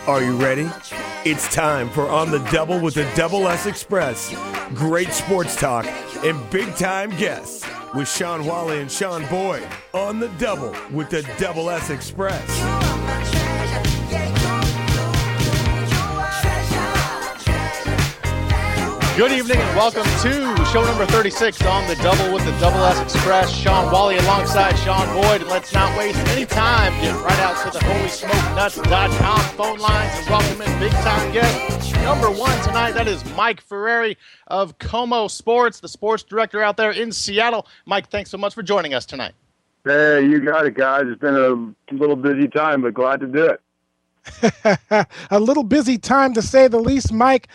Are you ready? It's time for On the Double with the Double S Express. Great sports talk and big-time guests with Sean Wally and Sean Boyd on the Double with the Double S Express. Good evening and welcome to show number 36 on the Double with the Double S Express. Sean Wally alongside Sean Boyd. And let's not waste any time. Get right out to the HolySmokeNuts.com phone lines and welcome in big-time guest number one tonight. That is Mike Ferreri of Como Sports, the sports director out there in Seattle. Mike, thanks so much for joining us tonight. Hey, you got it, guys. It's been a little busy time, but glad to do it. A little busy time, to say the least, Mike.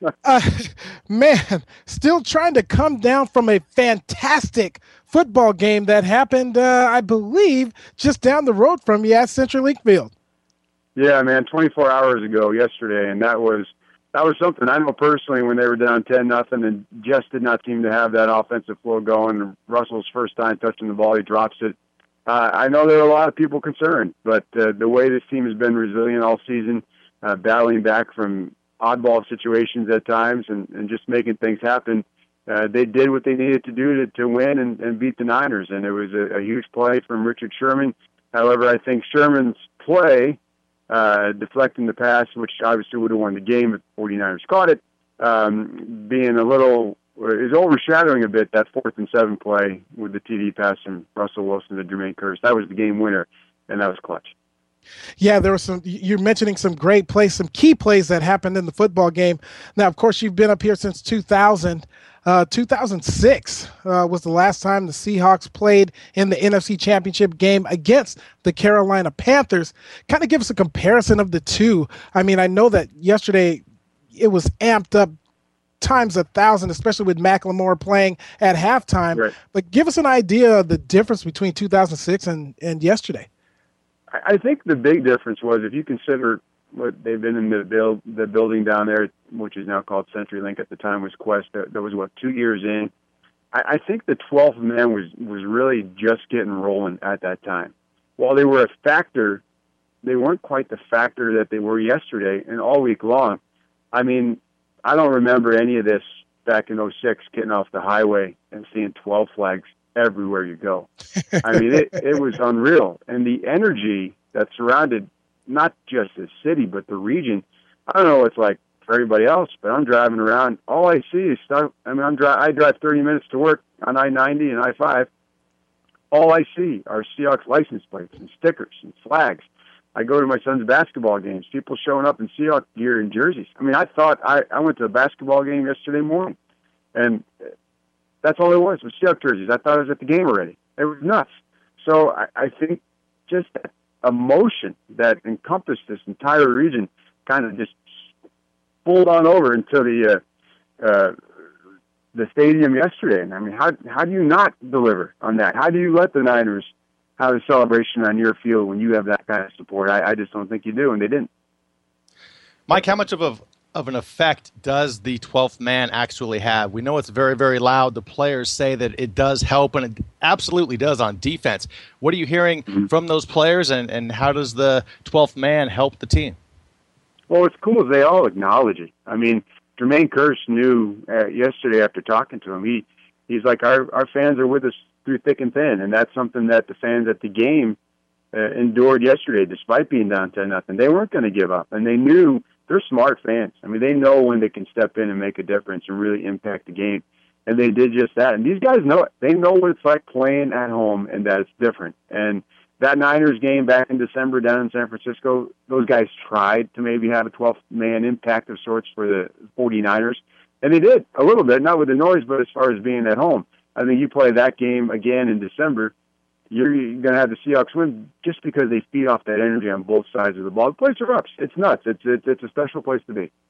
Man, still trying to come down from a fantastic football game that happened, I believe, just down the road from you at CenturyLink Field. Yeah, man, 24 hours ago yesterday, and that was something. I know personally when they were down 10-0 and just did not seem to have that offensive flow going. Russell's first time touching the ball, he drops it. I know there are a lot of people concerned, but the way this team has been resilient all season, battling back from oddball situations at times and just making things happen, they did what they needed to do to win and beat the Niners. And it was a huge play from Richard Sherman. However, I think Sherman's play, deflecting the pass, which obviously would have won the game if the 49ers caught it, being a little... is overshadowing a bit that 4th and 7 play with the TD pass from Russell Wilson to Jermaine Kearse. That was the game winner, and that was clutch. Yeah, there was some. You're mentioning some great plays, some key plays that happened in the football game. Now, of course, you've been up here since 2000. 2006 was the last time the Seahawks played in the NFC Championship game against the Carolina Panthers. Kind of give us a comparison of the two. I mean, I know that yesterday it was amped up times 1,000, especially with McLemore playing at halftime. Right. But give us an idea of the difference between 2006 and yesterday. I think the big difference was, if you consider what they've been in the building down there, which is now called CenturyLink, at the time was Quest. That was, 2 years in. I think the 12th man was really just getting rolling at that time. While they were a factor, they weren't quite the factor that they were yesterday and all week long. I mean, I don't remember any of this back in 2006, getting off the highway and seeing 12 flags everywhere you go. I mean, it was unreal. And the energy that surrounded not just the city, but the region, I don't know what it's like for everybody else, but I'm driving around. All I see is stuff. I mean, I drive 30 minutes to work on I-90 and I-5. All I see are Seahawks license plates and stickers and flags. I go to my son's basketball games, people showing up in Seahawks gear and jerseys. I mean, I thought I went to a basketball game yesterday morning, and that's all it was Seahawks jerseys. I thought I was at the game already. It was nuts. So I think just that emotion that encompassed this entire region kind of just pulled on over into the stadium yesterday. And I mean, how do you not deliver on that? How do you let the Niners have a celebration on your field when you have that kind of support? I just don't think you do, and they didn't. Mike, how much of an effect does the 12th man actually have? We know it's very, very loud. The players say that it does help, and it absolutely does on defense. What are you hearing from those players, and how does the 12th man help the team? Well, what's cool is they all acknowledge it. I mean, Jermaine Kearse knew yesterday after talking to him, he's like, our fans are with us through thick and thin, and that's something that the fans at the game endured yesterday, despite being down 10-0. They weren't going to give up, and they knew. They're smart fans. I mean, they know when they can step in and make a difference and really impact the game, and they did just that. And these guys know it. They know what it's like playing at home, and that it's different. And that Niners game back in December down in San Francisco, those guys tried to maybe have a 12th-man impact of sorts for the 49ers, and they did a little bit, not with the noise, but as far as being at home. I think you play that game again in December, you're going to have the Seahawks win just because they feed off that energy on both sides of the ball. The place erupts. It's nuts. It's a special place to be.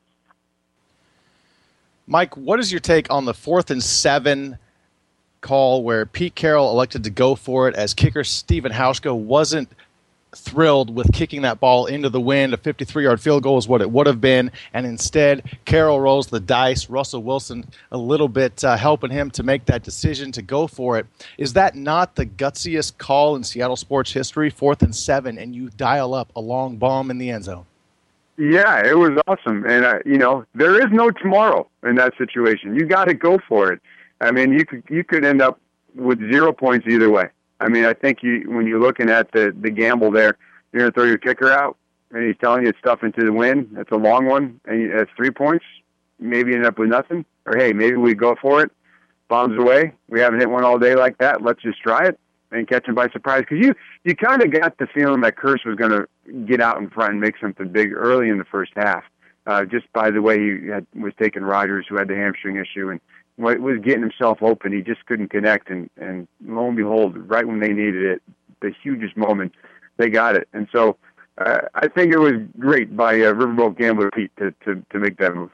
Mike, what is your take on the 4th and 7 call where Pete Carroll elected to go for it as kicker Stephen Hauschka wasn't thrilled with kicking that ball into the wind? A 53-yard field goal is what it would have been, and instead Carroll rolls the dice. Russell Wilson a little bit helping him to make that decision to go for it. Is that not the gutsiest call in Seattle sports history? 4th and 7, and you dial up a long bomb in the end zone. Yeah, it was awesome. And, there is no tomorrow in that situation. You got to go for it. I mean, you could end up with 0 points either way. I mean, I think when you're looking at the gamble there, you're going to throw your kicker out, and he's telling you it's stuff into the wind. That's a long one, and that's 3 points. Maybe you end up with nothing. Or, hey, maybe we go for it. Bombs away. We haven't hit one all day like that. Let's just try it and catch him by surprise. Because you kind of got the feeling that Kearse was going to get out in front and make something big early in the first half, just by the way he was taking Rodgers, who had the hamstring issue, and was getting himself open. He just couldn't connect, and lo and behold, right when they needed it, the hugest moment, they got it. And so I think it was great by Riverboat Gambler Pete to make that move.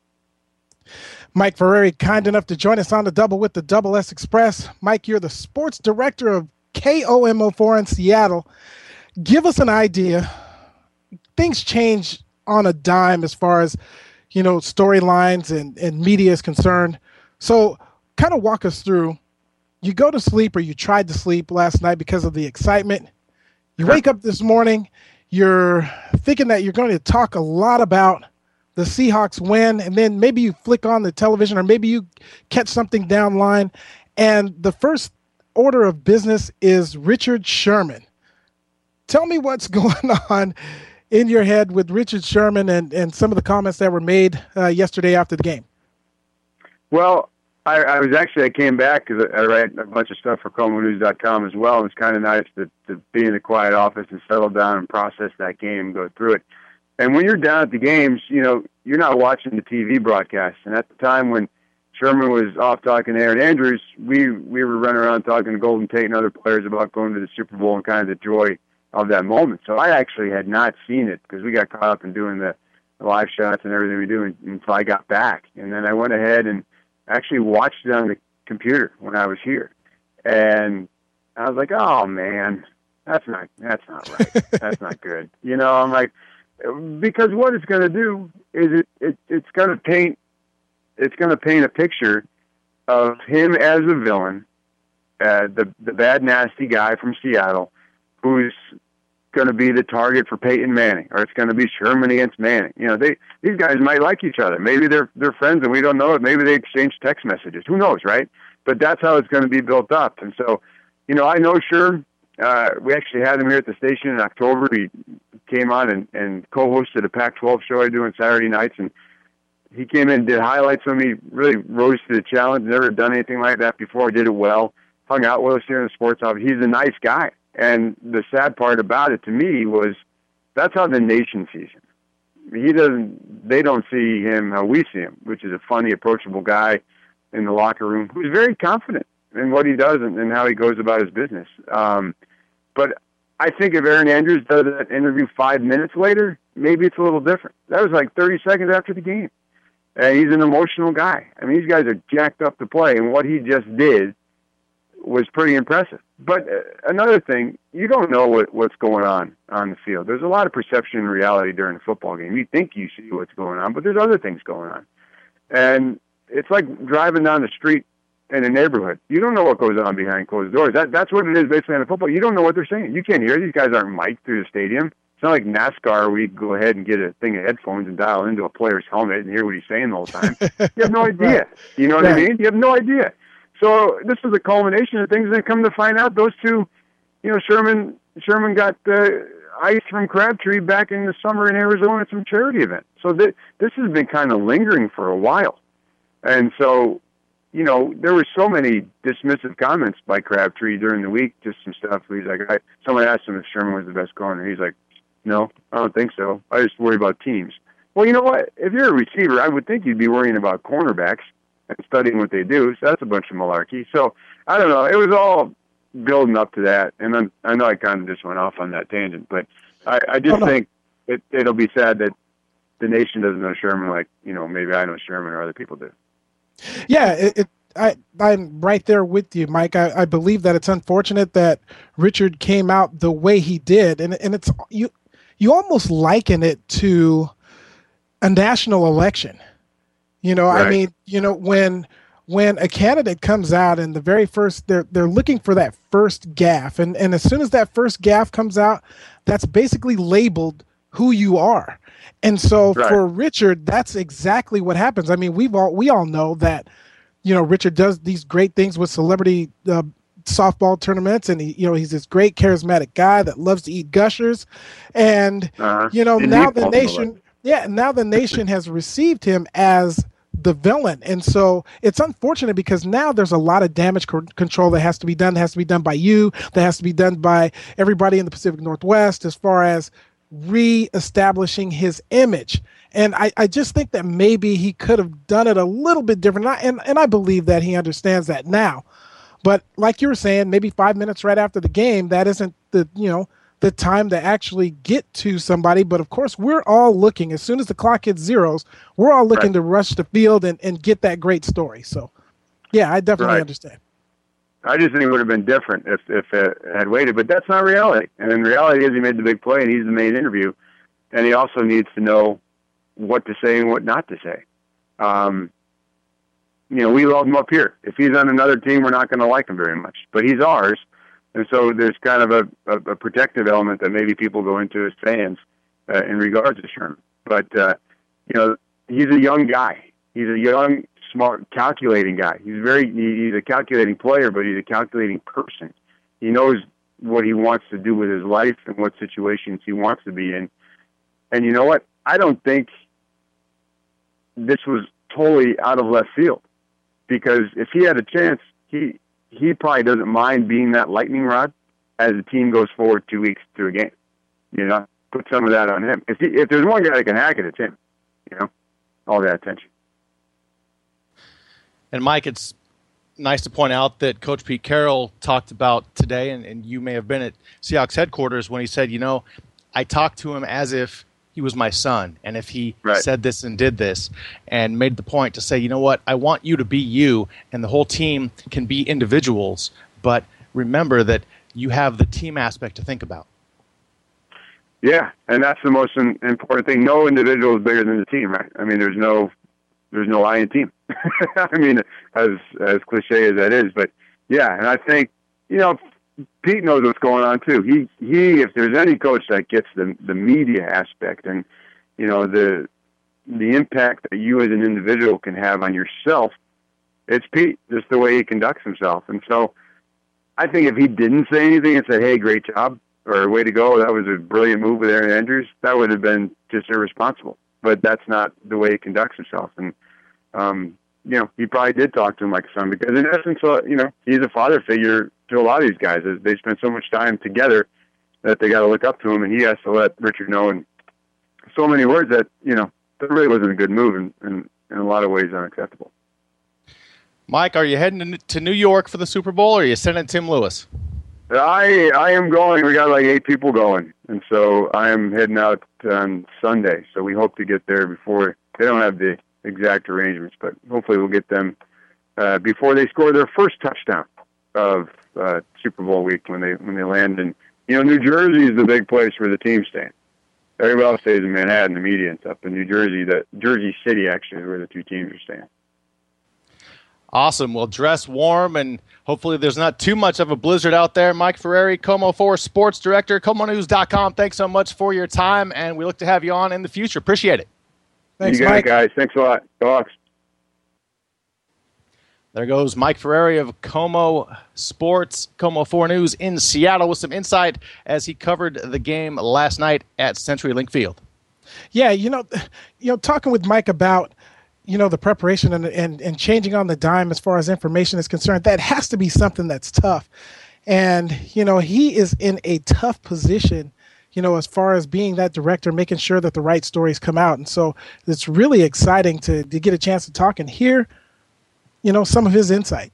Mike Ferreri, kind enough to join us on the Double with the Double S Express. Mike, you're the sports director of KOMO4 in Seattle. Give us an idea. Things change on a dime as far as, storylines and media is concerned. So kind of walk us through. You go to sleep, or you tried to sleep last night because of the excitement. You wake up this morning, you're thinking that you're going to talk a lot about the Seahawks win, and then maybe you flick on the television, or maybe you catch something down line, and the first order of business is Richard Sherman. Tell me what's going on in your head with Richard Sherman and some of the comments that were made yesterday after the game. Well, I came back because I write a bunch of stuff for KOMOnews.com as well. It's kind of nice to be in a quiet office and settle down and process that game and go through it. And when you're down at the games, you're not watching the TV broadcast. And at the time when Sherman was off talking to Aaron Andrews, we were running around talking to Golden Tate and other players about going to the Super Bowl and kind of the joy of that moment. So I actually had not seen it because we got caught up in doing the live shots and everything we do until I got back. And then I went ahead and actually watched it on the computer when I was here. And I was like, oh, man, that's not right. That's not good. I'm like, because what it's going to do is it's going to paint a picture of him as a villain, the bad, nasty guy from Seattle, who's going to be the target for Peyton Manning, or it's going to be Sherman against Manning. These guys might like each other. Maybe they're friends and we don't know it. Maybe they exchange text messages. Who knows, right? But that's how it's going to be built up. And so, I know Sherman. We actually had him here at the station in October. He came on and co-hosted a Pac-12 show I do on Saturday nights, and he came in and did highlights of me, really rose to the challenge, never done anything like that before, did it well, hung out with us here in the sports office. He's a nice guy. And the sad part about it to me was that's how the nation sees him. They don't see him how we see him, which is a funny, approachable guy in the locker room who's very confident in what he does and how he goes about his business. But I think if Aaron Andrews does that interview 5 minutes later, maybe it's a little different. That was like 30 seconds after the game. And he's an emotional guy. I mean, these guys are jacked up to play, and what he just did was pretty impressive. But another thing, you don't know what's going on the field. There's a lot of perception and reality during a football game. You think you see what's going on, but there's other things going on. And it's like driving down the street in a neighborhood. You don't know what goes on behind closed doors. That's what it is basically on a football. You don't know what they're saying. You can't hear. These guys aren't mic'd through the stadium. It's not like NASCAR where you go ahead and get a thing of headphones and dial into a player's helmet and hear what he's saying the whole time. You have no idea. Right. You know what I mean? You have no idea. So this was a culmination of things, and then come to find out those two, Sherman got ice from Crabtree back in the summer in Arizona at some charity event. So this has been kind of lingering for a while. And so, there were so many dismissive comments by Crabtree during the week, just some stuff. He's like, someone asked him if Sherman was the best corner. He's like, no, I don't think so. I just worry about teams. Well, you know what? If you're a receiver, I would think you'd be worrying about cornerbacks and studying what they do. So that's a bunch of malarkey. So I don't know. It was all building up to that. And then I know I kind of just went off on that tangent, but I just think it'll be sad that the nation doesn't know Sherman like, maybe I know Sherman or other people do. Yeah, I'm right there with you, Mike. I believe that it's unfortunate that Richard came out the way he did. And it's you almost liken it to a national election. Right. I mean, when a candidate comes out and the very first, they're looking for that first gaffe. And as soon as that first gaffe comes out, that's basically labeled who you are. And so Right. for Richard, that's exactly what happens. I mean, we all know that, Richard does these great things with celebrity softball tournaments, and he's this great charismatic guy that loves to eat gushers. And now the nation has received him as the villain. And so it's unfortunate because now there's a lot of damage control that has to be done. That has to be done by you. That has to be done by everybody in the Pacific Northwest as far as reestablishing his image. And I just think that maybe he could have done it a little bit different. And I believe that he understands that now. But like you were saying, maybe 5 minutes right after the game, that isn't the time to actually get to somebody. But of course, we're all looking, as soon as the clock hits zeros, we're all looking to rush the field and get that great story. So, yeah, I definitely understand. I just think it would have been different if it had waited, but that's not reality. And in reality is he made the big play and he's the main interview. And he also needs to know what to say and what not to say. We love him up here. If he's on another team, we're not going to like him very much, but he's ours. And so there's kind of a protective element that maybe people go into as fans in regards to Sherman. But, he's a young guy. He's a young, smart, calculating guy. He's a calculating player, but he's a calculating person. He knows what he wants to do with his life and what situations he wants to be in. And you know what? I don't think this was totally out of left field, because if he had a chance, he probably doesn't mind being that lightning rod as the team goes forward 2 weeks through a game. Put some of that on him. If there's one guy that can hack it, it's him. All that attention. And Mike, it's nice to point out that Coach Pete Carroll talked about today, and you may have been at Seahawks headquarters when he said, I talked to him as if he was my son, and if he said this and did this, and made the point to say, you know what, I want you to be you, and the whole team can be individuals, but remember that you have the team aspect to think about. Yeah, and that's the most important thing. No individual is bigger than the team, right? I mean, there's no I in team. I mean, as cliche as that is, but yeah, and I think Pete knows what's going on too. He if there's any coach that gets the media aspect and the impact that you as an individual can have on yourself, it's Pete. Just the way he conducts himself. And so I think if he didn't say anything and said, "Hey, great job," or "Way to go, that was a brilliant move with Aaron Andrews," that would have been just irresponsible. But that's not the way he conducts himself. And he probably did talk to him like a son, because in essence, he's a father figure to a lot of these guys. They spend so much time together that they got to look up to him, and he has to let Richard know in so many words that that really wasn't a good move, and in a lot of ways unacceptable. Mike, are you heading to New York for the Super Bowl, or are you sending Tim Lewis? I am going. We got like 8 people going, and so I am heading out on Sunday. So we hope to get there before. They don't have the exact arrangements, but hopefully we'll get them before they score their first touchdown of Super Bowl week when they land. And New Jersey is the big place where the team's staying. Everybody else stays in Manhattan, the media and stuff. But New Jersey, Jersey City actually is where the two teams are staying. Awesome. Well, dress warm, and hopefully there's not too much of a blizzard out there. Mike Ferreri, KOMO4 Sports Director, KOMONews.com. Thanks so much for your time, and we look to have you on in the future. Appreciate it. Thanks, you got Mike. it, guys. Thanks a lot. Go Hawks. There goes Mike Ferreri of KOMO Sports, KOMO4 News in Seattle with some insight as he covered the game last night at CenturyLink Field. Yeah, talking with Mike about the preparation and changing on the dime as far as information is concerned, that has to be something that's tough. And, he is in a tough position, as far as being that director, making sure that the right stories come out. And so it's really exciting to get a chance to talk and hear, some of his insight.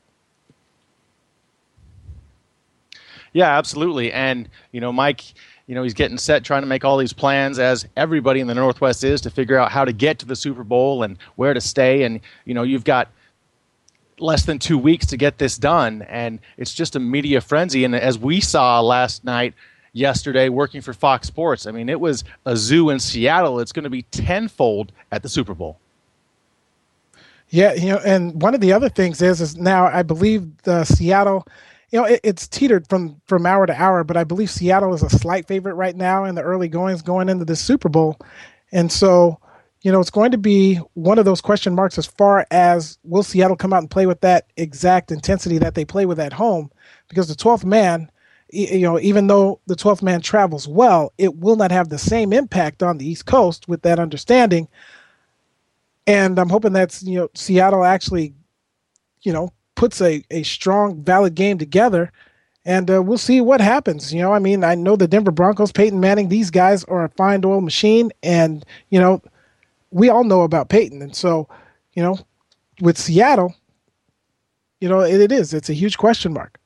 Yeah, absolutely. And, Mike, he's getting set, trying to make all these plans, as everybody in the Northwest is, to figure out how to get to the Super Bowl and where to stay. And, you've got less than 2 weeks to get this done, and it's just a media frenzy. And as we saw yesterday, working for Fox Sports, I mean, it was a zoo in Seattle. It's going to be tenfold at the Super Bowl. Yeah, and one of the other things is now I believe Seattle it's teetered from hour to hour, but I believe Seattle is a slight favorite right now in the early goings going into the Super Bowl. And so, it's going to be one of those question marks as far as will Seattle come out and play with that exact intensity that they play with at home, because the 12th man, even though the 12th man travels well, it will not have the same impact on the East Coast with that understanding. And I'm hoping that, Seattle actually, puts a strong, valid game together, and we'll see what happens. I know the Denver Broncos, Peyton Manning, these guys are a fine oil machine, and, we all know about Peyton. And so, with Seattle, it's a huge question mark.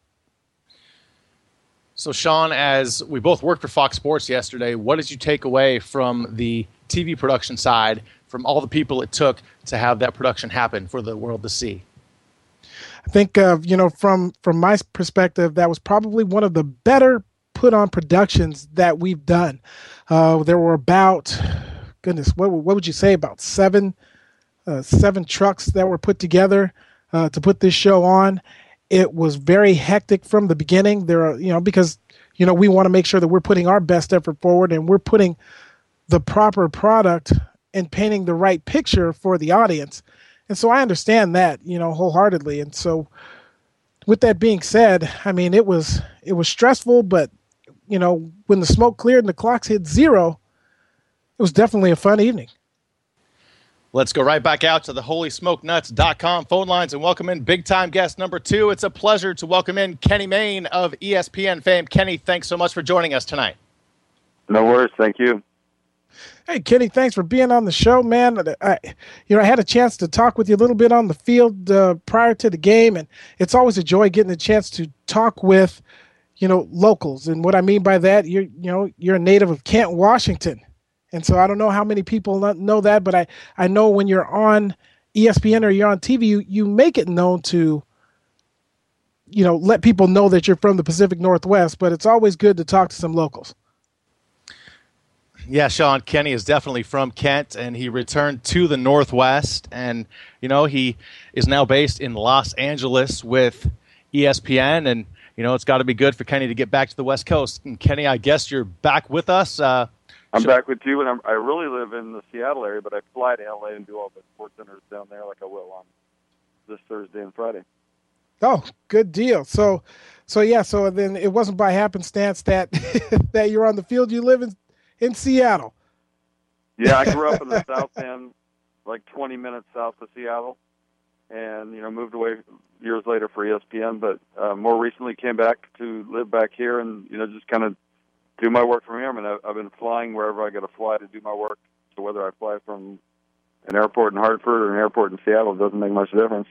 So, Sean, as we both worked for Fox Sports yesterday, what did you take away from the TV production side, from all the people it took to have that production happen for the world to see? I think, from my perspective, that was probably one of the better put-on productions that we've done. There were about, what would you say, about seven trucks that were put together to put this show on. It was very hectic from the beginning. There are, because, we want to make sure that we're putting our best effort forward and we're putting the proper product and painting the right picture for the audience. And so I understand that, wholeheartedly. And so with that being said, it was stressful, but, when the smoke cleared and the clocks hit zero, it was definitely a fun evening. Let's go right back out to the HolySmokeNuts.com phone lines and welcome in big-time guest number 2. It's a pleasure to welcome in Kenny Mayne of ESPN fame. Kenny, thanks so much for joining us tonight. No worries. Thank you. Hey, Kenny, thanks for being on the show, man. I had a chance to talk with you a little bit on the field prior to the game, and it's always a joy getting a chance to talk with, locals. And what I mean by that, you're a native of Kent, Washington. And so I don't know how many people know that, but I know when you're on ESPN or you're on TV, you make it known to, let people know that you're from the Pacific Northwest, but it's always good to talk to some locals. Yeah, Sean, Kenny is definitely from Kent, and he returned to the Northwest. And, he is now based in Los Angeles with ESPN. And, it's got to be good for Kenny to get back to the West Coast. And, Kenny, I guess you're back with us. I'm back with you, and I really live in the Seattle area, but I fly to LA and do all the sports centers down there like I will on this Thursday and Friday. Oh, good deal. So then it wasn't by happenstance that that you're on the field. You live in Seattle. Yeah, I grew up in the South End, like 20 minutes south of Seattle, and moved away years later for ESPN. But more recently, came back to live back here, and just kind of do my work from here. I've been flying wherever I got to fly to do my work. So whether I fly from an airport in Hartford or an airport in Seattle, it doesn't make much difference.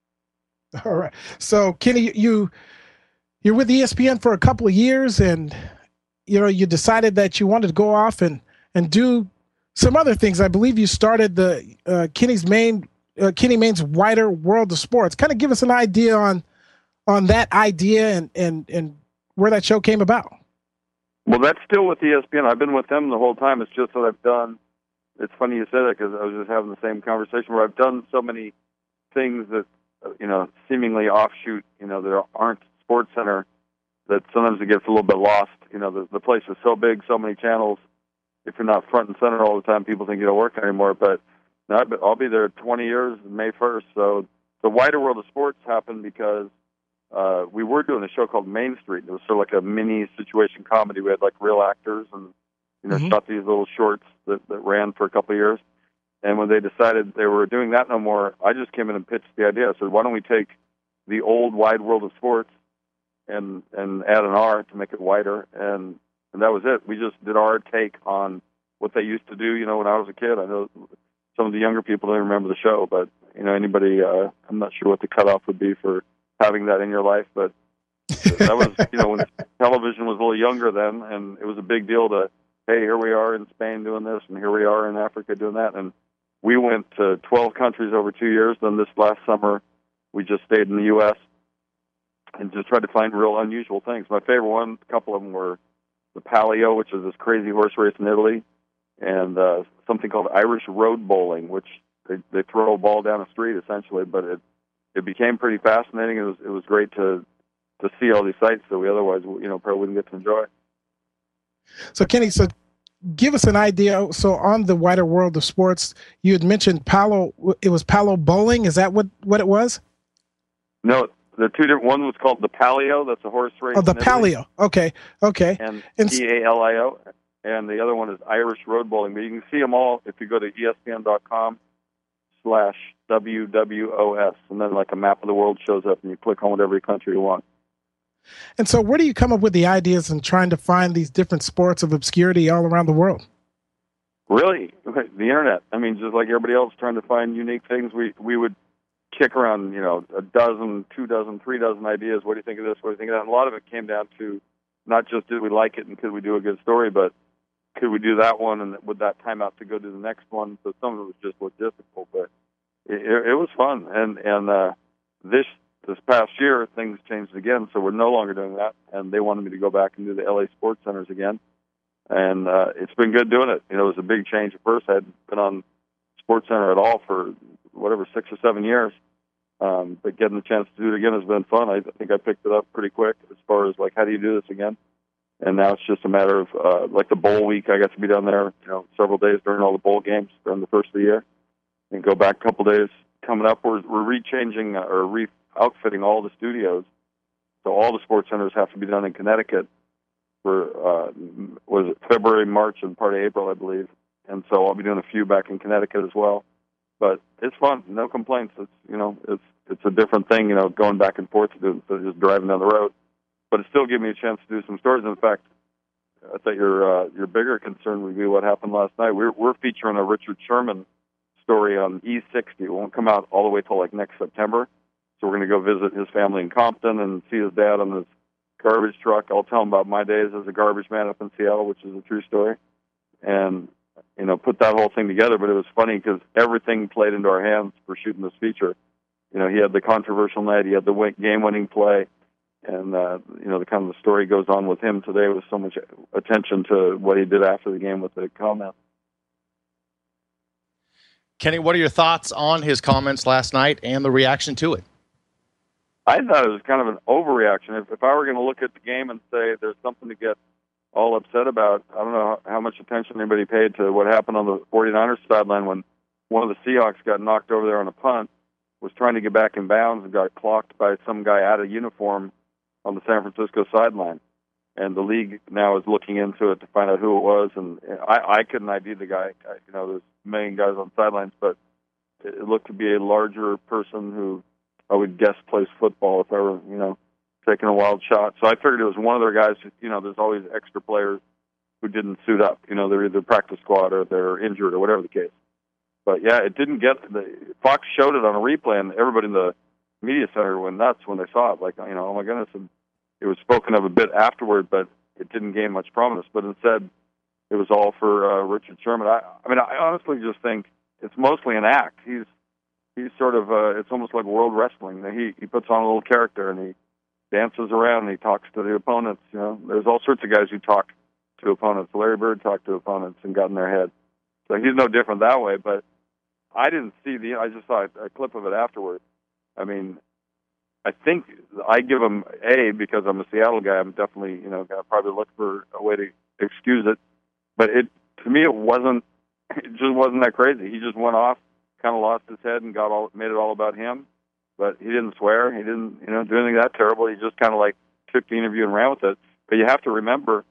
All right. So Kenny, you're with ESPN for a couple of years, and you decided that you wanted to go off and do some other things. I believe you started the Kenny Mayne's Wider World of Sports. Kind of give us an idea on that idea and where that show came about. Well, that's still with ESPN. I've been with them the whole time. It's just that I've done, it's funny you say that because I was just having the same conversation where I've done so many things that, seemingly offshoot, that aren't Sports Center, that sometimes it gets a little bit lost. The place is so big, so many channels. If you're not front and center all the time, people think you don't work anymore. But I'll be there 20 years, May 1st. So the Wider World of Sports happened because we were doing a show called Main Street. It was sort of like a mini situation comedy. We had like real actors and shot these little shorts that ran for a couple of years. And when they decided they were doing that no more, I just came in and pitched the idea. I said, why don't we take the old Wide World of Sports and add an R to make it wider? And that was it. We just did our take on what they used to do, when I was a kid. I know some of the younger people don't remember the show, but, anybody, I'm not sure what the cutoff would be for having that in your life, but that was, when television was a little younger then, and it was a big deal to, hey, here we are in Spain doing this, and here we are in Africa doing that, and we went to 12 countries over 2 years. Then this last summer, we just stayed in the U.S. and just tried to find real unusual things. My favorite one, a couple of them were the Palio, which is this crazy horse race in Italy, and something called Irish road bowling, which they throw a ball down a street essentially, but it became pretty fascinating. It was great to to see all these sites that we otherwise, probably wouldn't get to enjoy. So Kenny, give us an idea. So on the wider world of sports, you had mentioned Palo. It was Palo Bowling. Is that what it was? No, the two different. One was called the Palio. That's a horse race. Oh, the Palio. Okay. And Palio, and the other one is Irish Road Bowling. But you can see them all if you go to ESPN.com/WWOS, and then like a map of the world shows up, and you click on whatever country you want. And so where do you come up with the ideas in trying to find these different sports of obscurity all around the world? Really? The internet. I mean, just like everybody else trying to find unique things, we would kick around, a dozen, 2 dozen, 3 dozen ideas. What do you think of this? What do you think of that? And a lot of it came down to not just did we like it and could we do a good story, but could we do that one and would that time out to go to the next one? So some of it was just logistical, but it was fun. And this past year, things changed again, so we're no longer doing that. And they wanted me to go back and do the LA Sports Centers again. And it's been good doing it. It was a big change at first. I hadn't been on Sports Center at all for 6 or 7 years. But getting the chance to do it again has been fun. I think I picked it up pretty quick as far as, how do you do this again? And now it's just a matter of, the bowl week. I got to be down there, several days during all the bowl games during the first of the year. And go back a couple days coming up. We're re-changing or outfitting all the studios, so all the sports centers have to be done in Connecticut for was it February, March, and part of April, I believe. And so I'll be doing a few back in Connecticut as well. But it's fun, no complaints. It's a different thing, going back and forth to do instead of just driving down the road. But it still gave me a chance to do some stories. In fact, I thought your bigger concern would be what happened last night. We're featuring a Richard Sherman story on E60. It won't come out all the way till next September. So we're going to go visit his family in Compton and see his dad on his garbage truck. I'll tell him about my days as a garbage man up in Seattle, which is a true story, and put that whole thing together. But it was funny because everything played into our hands for shooting this feature. He had the controversial night, he had the game-winning play, and the kind of the story goes on with him today with so much attention to what he did after the game with the comment. Kenny, what are your thoughts on his comments last night and the reaction to it? I thought it was kind of an overreaction. If I were going to look at the game and say there's something to get all upset about, I don't know how much attention anybody paid to what happened on the 49ers sideline when one of the Seahawks got knocked over there on a punt, was trying to get back in bounds and got clocked by some guy out of uniform on the San Francisco sideline. And the league now is looking into it to find out who it was. And I couldn't ID the guy. There's a million guys on sidelines, but it looked to be a larger person who I would guess plays football if I were, taking a wild shot. So I figured it was one of their guys. There's always extra players who didn't suit up. They're either practice squad or they're injured or whatever the case. But yeah, it didn't get Fox showed it on a replay, and everybody in the media center went nuts when they saw it. Oh my goodness! And it was spoken of a bit afterward, but it didn't gain much prominence. But instead, it was all for Richard Sherman. I honestly just think it's mostly an act. He's sort of it's almost like world wrestling. He puts on a little character and he dances around and he talks to the opponents. There's all sorts of guys who talk to opponents. Larry Bird talked to opponents and got in their head. So he's no different that way. But I didn't see I just saw a clip of it afterward. I mean, I think I give him A because I'm a Seattle guy. I'm definitely gonna probably look for a way to excuse it. But to me it just wasn't that crazy. He just went off, kind of lost his head and made it all about him. But he didn't swear. He didn't, do anything that terrible. He just kind of took the interview and ran with it. But you have to remember,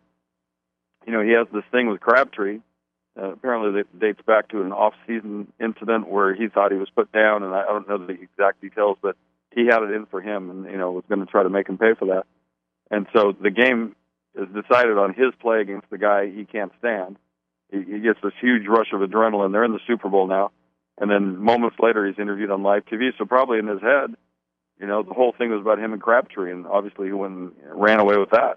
he has this thing with Crabtree. Apparently it dates back to an off-season incident where he thought he was put down, and I don't know the exact details, but he had it in for him and, was going to try to make him pay for that. And so the game is decided on his play against the guy he can't stand. He gets this huge rush of adrenaline. They're in the Super Bowl now. And then moments later, he's interviewed on live TV. So probably in his head, the whole thing was about him and Crabtree, and obviously he went and ran away with that.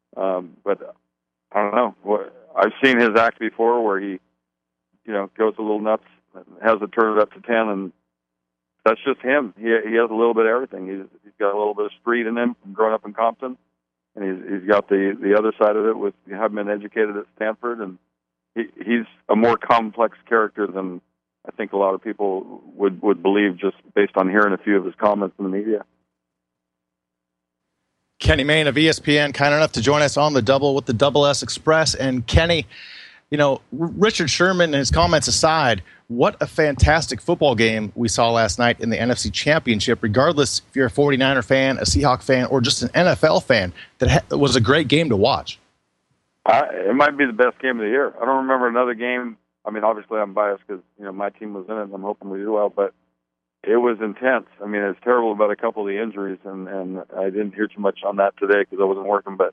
But I don't know. I've seen his act before where he, goes a little nuts, has it turn it up to 10, and that's just him. He has a little bit of everything. He's got a little bit of street in him from growing up in Compton, and he's got the other side of it with having been educated at Stanford, and he's a more complex character than I think a lot of people would believe just based on hearing a few of his comments in the media. Kenny Mayne of ESPN, kind enough to join us on the Double with the Double S Express. And Kenny, Richard Sherman and his comments aside, what a fantastic football game we saw last night in the NFC Championship, regardless if you're a 49er fan, a Seahawk fan, or just an NFL fan. That was a great game to watch. It might be the best game of the year. I don't remember another game. I mean, obviously I'm biased because, my team was in it and I'm hoping we do well, but it was intense. I mean, it's terrible about a couple of the injuries, and I didn't hear too much on that today because I wasn't working, but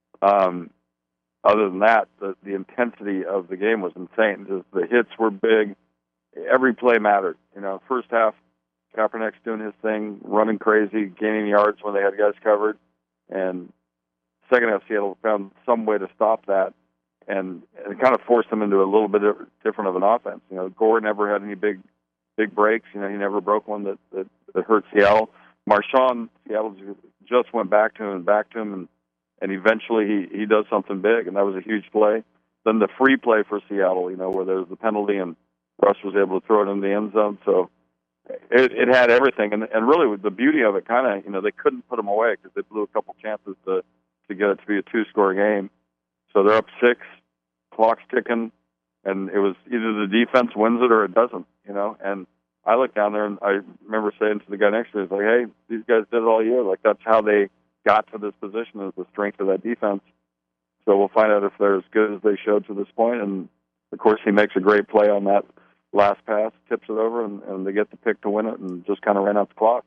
other than that, the intensity of the game was insane. Just the hits were big. Every play mattered. First half, Kaepernick's doing his thing, running crazy, gaining yards when they had guys covered, and second half, Seattle found some way to stop that and kind of forced them into a little bit different of an offense. Gore never had any big breaks. He never broke one that hurt Seattle. Marshawn, Seattle just went back to him, and eventually he does something big, and that was a huge play. Then the free play for Seattle, where there was the penalty and Russ was able to throw it in the end zone. So it had everything, and really the beauty of it, kind of, they couldn't put them away because they blew a couple chances to get it to be a 2-score game. So they're up 6, clock's ticking, and it was either the defense wins it or it doesn't, And I looked down there, and I remember saying to the guy next to me, it's like, hey, these guys did it all year. Like, that's how they got to this position, is the strength of that defense. So we'll find out if they're as good as they showed to this point. And, of course, he makes a great play on that last pass, tips it over, and they get the pick to win it, and just kind of ran out the clock.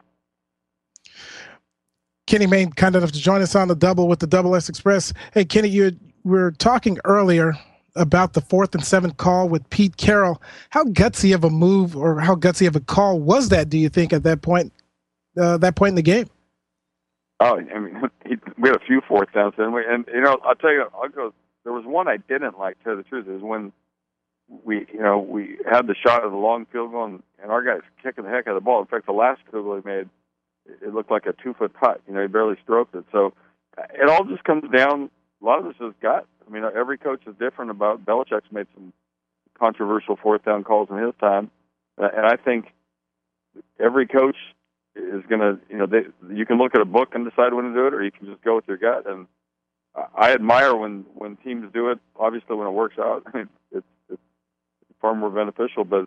Kenny Mayne, kind enough to join us on the Double with the Double S Express. Hey, Kenny, you were talking earlier about the 4th and 7 call with Pete Carroll. How gutsy of a move or how gutsy of a call was that, do you think, at that point in the game? Oh, I mean, we had a few 4th downs, didn't we? And, I'll tell you, there was one I didn't like, to tell you the truth, is when we had the shot of the long field goal, and our guy's kicking the heck out of the ball. In fact, the last field goal he made, it looked like a 2-foot putt. He barely stroked it. So it all just comes down, a lot of this is gut. I mean, every coach is different about. Belichick's made some controversial 4th down calls in his time. And I think every coach is going to, you can look at a book and decide when to do it, or you can just go with your gut. And I admire when teams do it. Obviously, when it works out, I mean, it's far more beneficial, but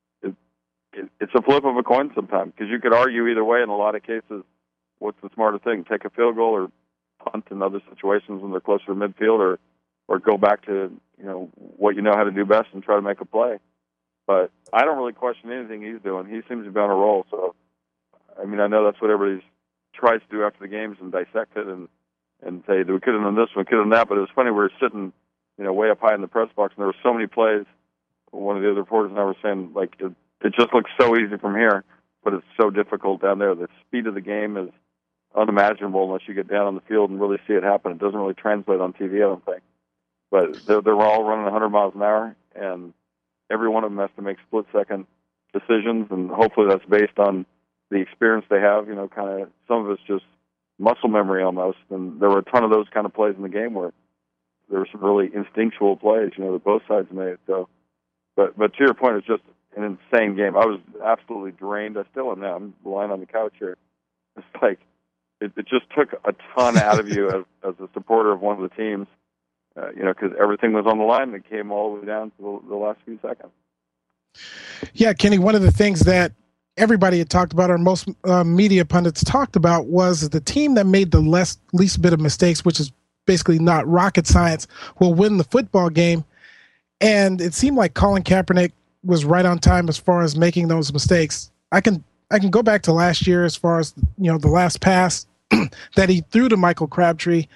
it's a flip of a coin sometimes, because you could argue either way in a lot of cases. What's the smarter thing? Take a field goal or punt in other situations when they're closer to midfield, or go back to what you know how to do best and try to make a play. But I don't really question anything he's doing. He seems to be on a roll. So, I mean, I know that's what everybody tries to do after the games, and dissect it and say, we could have done this, we could have done that. But it was funny, we were sitting way up high in the press box, and there were so many plays. One of the other reporters and I were saying, like, it just looks so easy from here, but it's so difficult down there. The speed of the game is unimaginable unless you get down on the field and really see it happen. It doesn't really translate on TV, I don't think. But they're all running 100 miles an hour, and every one of them has to make split-second decisions, and hopefully that's based on the experience they have. Kind of some of it's just muscle memory almost, and there were a ton of those kind of plays in the game where there were some really instinctual plays, that both sides made. So, but to your point, it's just an insane game. I was absolutely drained. I still am now. I'm lying on the couch here. It's like it just took a ton out of you as a supporter of one of the teams, because everything was on the line, and it came all the way down to the last few seconds. Yeah, Kenny, one of the things that everybody had talked about, or most media pundits talked about, was the team that made the least bit of mistakes, which is basically not rocket science, will win the football game. And it seemed like Colin Kaepernick was right on time as far as making those mistakes. I can go back to last year as far as the last pass that he threw to Michael Crabtree.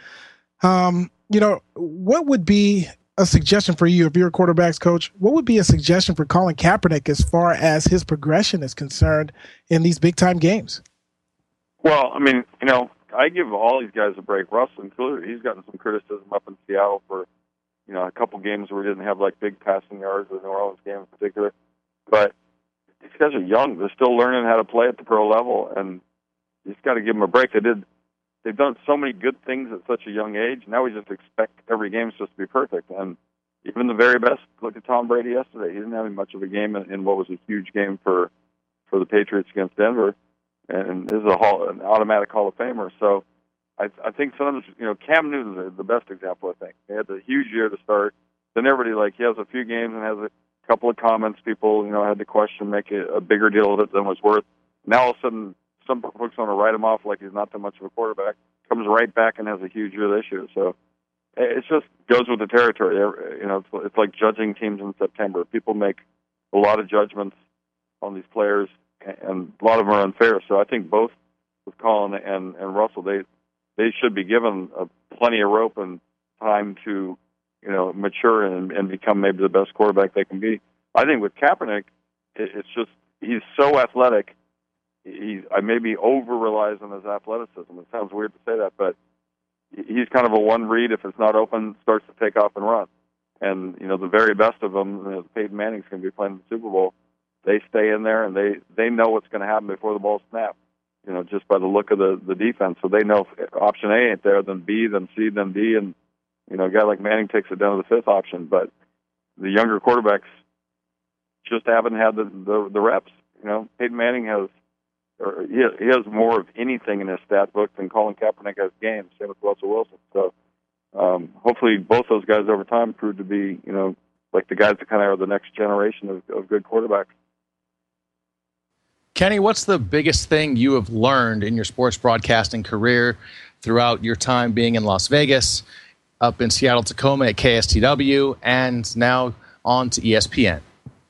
What would be a suggestion for you if you're a quarterback's coach? What would be a suggestion for Colin Kaepernick as far as his progression is concerned in these big time games? Well, I mean, I give all these guys a break. Russell included. He's gotten some criticism up in Seattle for a couple games where we didn't have like big passing yards, the New Orleans game in particular. But these guys are young. They're still learning how to play at the pro level, and you just got to give them a break. They've done so many good things at such a young age. Now we just expect every game just to be perfect. And even the very best, look at Tom Brady yesterday. He didn't have much of a game in what was a huge game for the Patriots against Denver, and this is an automatic Hall of Famer. So I think sometimes, Cam Newton's the best example, I think. He had a huge year to start. Then everybody, he has a few games and has a couple of comments. People, had to question, make a bigger deal of it than was worth. Now all of a sudden, some folks want to write him off like he's not that much of a quarterback. Comes right back and has a huge year this year. So it just goes with the territory. It's like judging teams in September. People make a lot of judgments on these players, and a lot of them are unfair. So I think both with Colin and Russell, they should be given plenty of rope and time to, mature and become maybe the best quarterback they can be. I think with Kaepernick, it's just he's so athletic. I maybe over-relies on his athleticism. It sounds weird to say that, but he's kind of a one read. If it's not open, starts to take off and run. And, the very best of them, Peyton Manning's going to be playing the Super Bowl. They stay in there, and they know what's going to happen before the ball snaps, just by the look of the defense. So they know if option A ain't there, then B, then C, then D, and, a guy like Manning takes it down to the fifth option. But the younger quarterbacks just haven't had the reps. Peyton Manning he has more of anything in his stat book than Colin Kaepernick has games, same with Russell Wilson. So hopefully both those guys over time prove to be, like the guys that kind of are the next generation of good quarterbacks. Kenny, what's the biggest thing you have learned in your sports broadcasting career throughout your time being in Las Vegas, up in Seattle, Tacoma at KSTW, and now on to ESPN?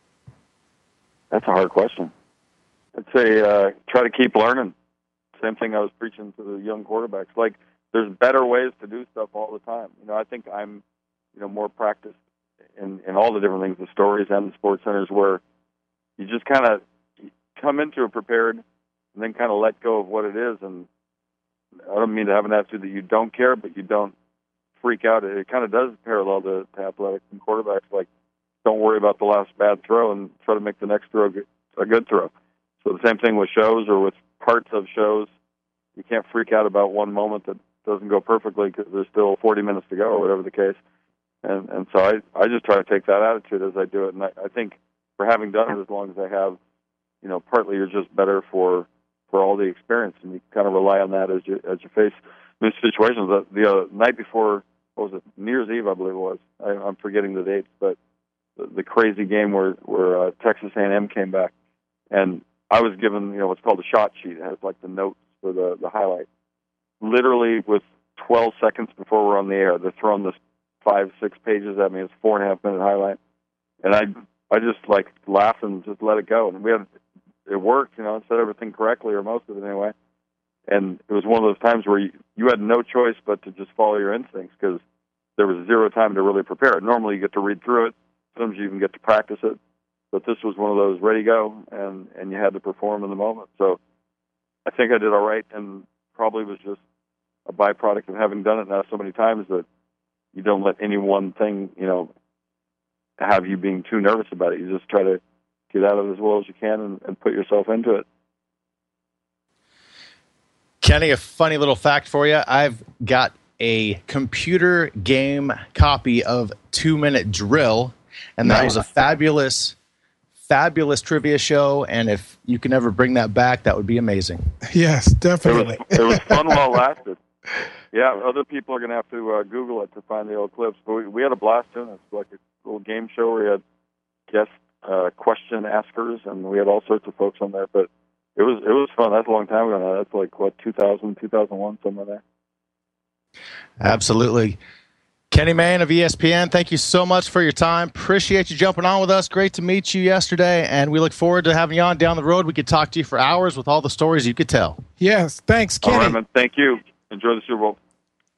That's a hard question. I'd say try to keep learning. Same thing I was preaching to the young quarterbacks. Like, there's better ways to do stuff all the time. I think I'm, more practiced in all the different things, the stories and the sports centers, where you just kind of come into it prepared and then kind of let go of what it is. And I don't mean to have an attitude that you don't care, but you don't freak out. It kind of does parallel to athletics and quarterbacks. Like, don't worry about the last bad throw and try to make the next throw a good throw. So the same thing with shows or with parts of shows. You can't freak out about one moment that doesn't go perfectly because there's still 40 minutes to go or whatever the case. And so I just try to take that attitude as I do it. And I think for having done it as long as I have, partly you're just better for all the experience, and you kind of rely on that as you face these situations. The night before, what was it, New Year's Eve, I believe it was. I'm forgetting the dates, but the crazy game where Texas A&M came back, and I was given what's called a shot sheet. It has like the notes for the highlight. Literally with 12 seconds before we're on the air, they're throwing this 5-6 pages at me. It's 4.5 minute highlight, and I just laughed and just let it go. And it worked. I said everything correctly, or most of it anyway. And it was one of those times where you had no choice but to just follow your instincts because there was zero time to really prepare it. Normally you get to read through it. Sometimes you even get to practice it. But this was one of those ready to go, and you had to perform in the moment. So I think I did all right, and probably was just a byproduct of having done it now so many times that you don't let any one thing, have you being too nervous about it. You just try to get out of it as well as you can and put yourself into it. Kenny, a funny little fact for you. I've got a computer game copy of 2 Minute Drill, and that was a fabulous trivia show, and if you can ever bring that back, that would be amazing. Yes, definitely. It was fun while it lasted. Yeah, other people are going to have to Google it to find the old clips, but we had a blast doing it. It's like a little game show where we had guest question askers, and we had all sorts of folks on there, but it was fun. That's a long time ago now. That's like, 2000, 2001, somewhere there. Absolutely. Kenny Mayne of ESPN, thank you so much for your time. Appreciate you jumping on with us. Great to meet you yesterday, and we look forward to having you on down the road. We could talk to you for hours with all the stories you could tell. Yes, thanks, Kenny. All right, man. Thank you. Enjoy the Super Bowl.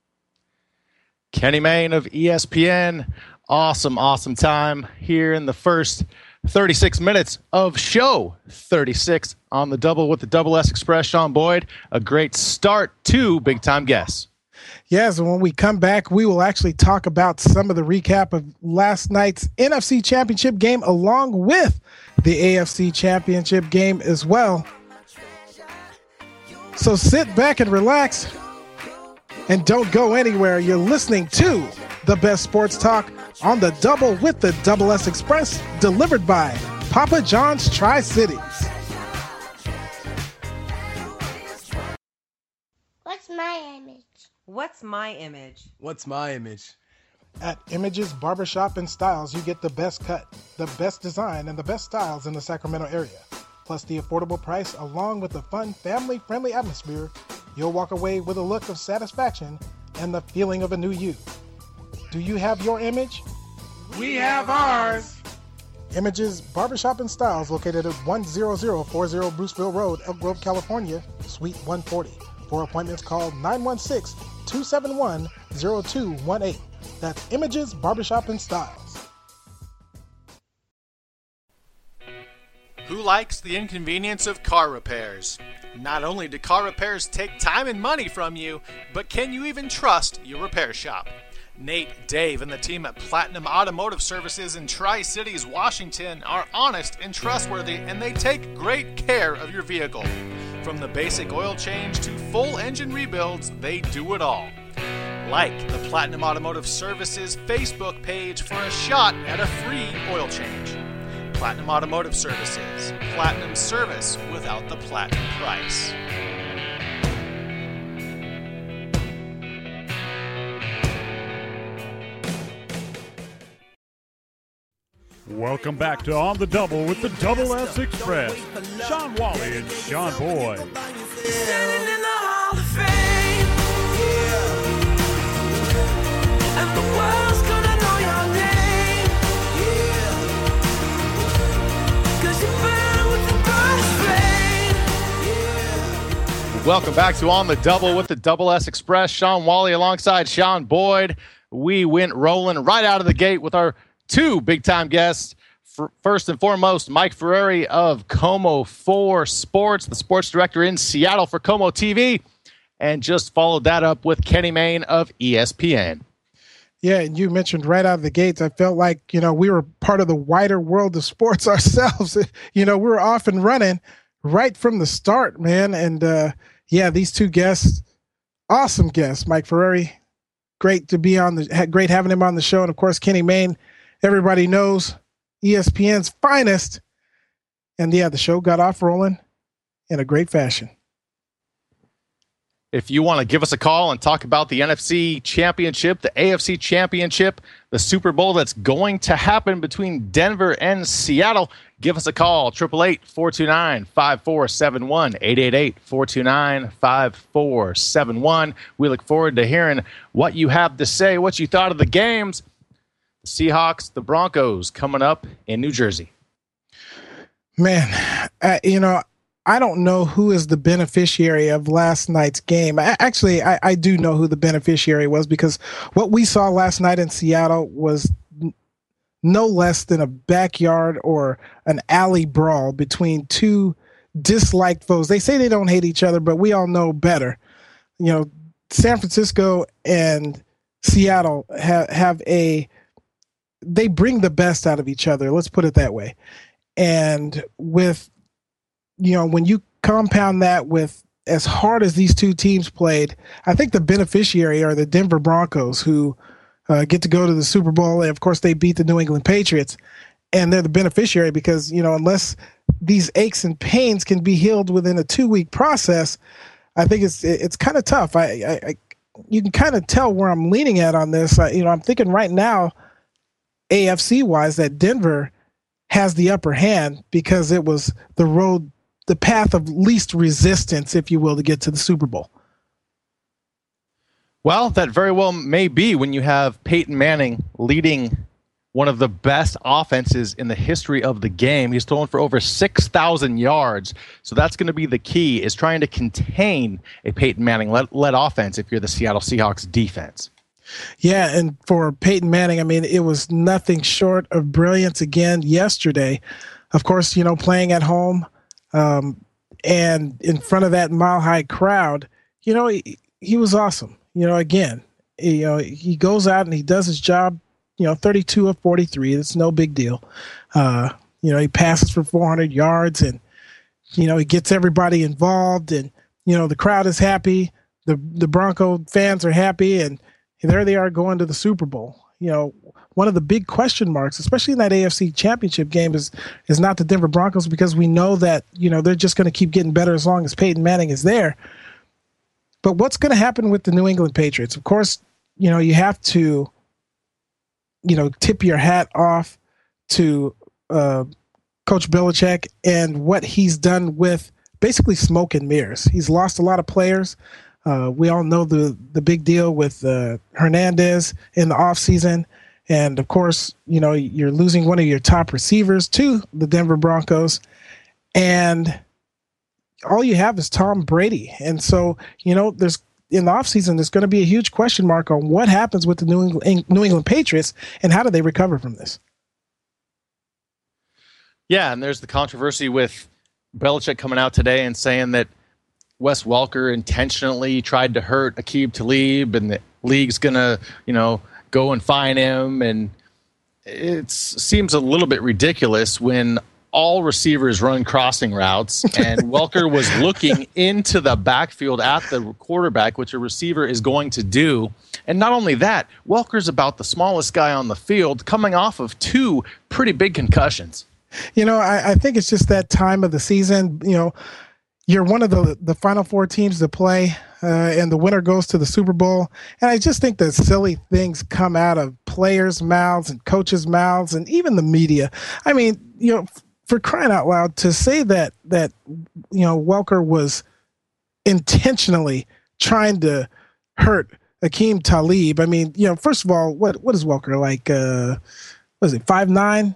Kenny Mayne of ESPN. Awesome time here in the first 36 minutes of show 36 on the Double with the Double S Express. Sean Boyd, a great start to Big Time Guess. Yes, and when we come back, we will actually talk about some of the recap of last night's NFC Championship game along with the AFC Championship game as well. So sit back and relax and don't go anywhere. You're listening to the best sports talk on the Double with the Double S Express, delivered by Papa John's Tri-Cities. What's my image? What's my image? What's my image? At Images Barbershop and Styles, you get the best cut, the best design, and the best styles in the Sacramento area. Plus the affordable price, along with the fun, family-friendly atmosphere, you'll walk away with a look of satisfaction and the feeling of a new you. Do you have your image? We have ours. Images Barbershop and Styles, located at 10040 Bruceville Road, Elk Grove, California, Suite 140. For appointments, call 916-271-0218. That's Images Barbershop and Styles. Who likes the inconvenience of car repairs? Not only do car repairs take time and money from you, but can you even trust your repair shop? Nate, Dave, and the team at Platinum Automotive Services in Tri-Cities, Washington are honest and trustworthy, and they take great care of your vehicle. From the basic oil change to full engine rebuilds, they do it all. Like the Platinum Automotive Services Facebook page for a shot at a free oil change. Platinum Automotive Services. Platinum service without the platinum price. Welcome back to On the Double with the Double S Express. Sean Wally and Sean Boyd. Standing in the Hall of Fame, and the world's gonna know your name, 'cause you burn with the bright flame. Welcome back to On the Double with the Double S Express. Sean Wally alongside Sean Boyd. We went rolling right out of the gate with our two big-time guests. First and foremost, Mike Ferrari of Como 4 Sports, the sports director in Seattle for Como TV, and just followed that up with Kenny Mayne of ESPN. Yeah, and you mentioned right out of the gates, I felt like, we were part of the wider world of sports ourselves. We were off and running right from the start, man. And, these two guests, awesome guests. Mike Ferrari, great to be great having him on the show. And, of course, Kenny Mayne, everybody knows, ESPN's finest. And, the show got off rolling in a great fashion. If you want to give us a call and talk about the NFC Championship, the AFC Championship, the Super Bowl that's going to happen between Denver and Seattle, give us a call, 888-429-5471, 888-429-5471. We look forward to hearing what you have to say, what you thought of the games. The Seahawks, the Broncos coming up in New Jersey. Man, I don't know who is the beneficiary of last night's game. Actually, I do know who the beneficiary was, because what we saw last night in Seattle was no less than a backyard or an alley brawl between two disliked foes. They say they don't hate each other, but we all know better. San Francisco and Seattle they bring the best out of each other. Let's put it that way. And when you compound that with as hard as these two teams played, I think the beneficiary are the Denver Broncos, who get to go to the Super Bowl. And of course they beat the New England Patriots, and they're the beneficiary because, unless these aches and pains can be healed within a 2-week process, I think it's kind of tough. You can kind of tell where I'm leaning at on this. I'm thinking right now, AFC wise, that Denver has the upper hand because it was the path of least resistance, if you will, to get to the Super Bowl. Well, that very well may be when you have Peyton Manning leading one of the best offenses in the history of the game. He's thrown for over 6,000 yards. So that's going to be the key, is trying to contain a Peyton Manning-led offense if you're the Seattle Seahawks defense. Yeah, and for Peyton Manning, it was nothing short of brilliance again yesterday. Of course, playing at home and in front of that mile-high crowd, he was awesome. Again, he goes out and he does his job, 32 of 43. That's no big deal. He passes for 400 yards and, he gets everybody involved, and, the crowd is happy. The Bronco fans are happy, and there they are going to the Super Bowl. One of the big question marks, especially in that AFC Championship game, is not the Denver Broncos, because we know that, they're just going to keep getting better as long as Peyton Manning is there. But what's going to happen with the New England Patriots? Of course, you have to, tip your hat off to Coach Belichick and what he's done with basically smoke and mirrors. He's lost a lot of players. We all know the big deal with Hernandez in the offseason. And, of course, you're losing one of your top receivers to the Denver Broncos. And all you have is Tom Brady. And so, there's in the offseason, there's going to be a huge question mark on what happens with the New England Patriots and how do they recover from this. Yeah, and there's the controversy with Belichick coming out today and saying that Wes Welker intentionally tried to hurt Aqib Talib and the league's going to, go and fine him. And it seems a little bit ridiculous when all receivers run crossing routes and Welker was looking into the backfield at the quarterback, which a receiver is going to do. And not only that, Welker's about the smallest guy on the field coming off of 2 pretty big concussions. I think it's just that time of the season. You're one of the final 4 teams to play, and the winner goes to the Super Bowl. And I just think that silly things come out of players' mouths and coaches' mouths and even the media. I mean, for crying out loud, to say that Welker was intentionally trying to hurt Aqib Talib. I mean, first of all, what is Welker like? Was it 5'9"?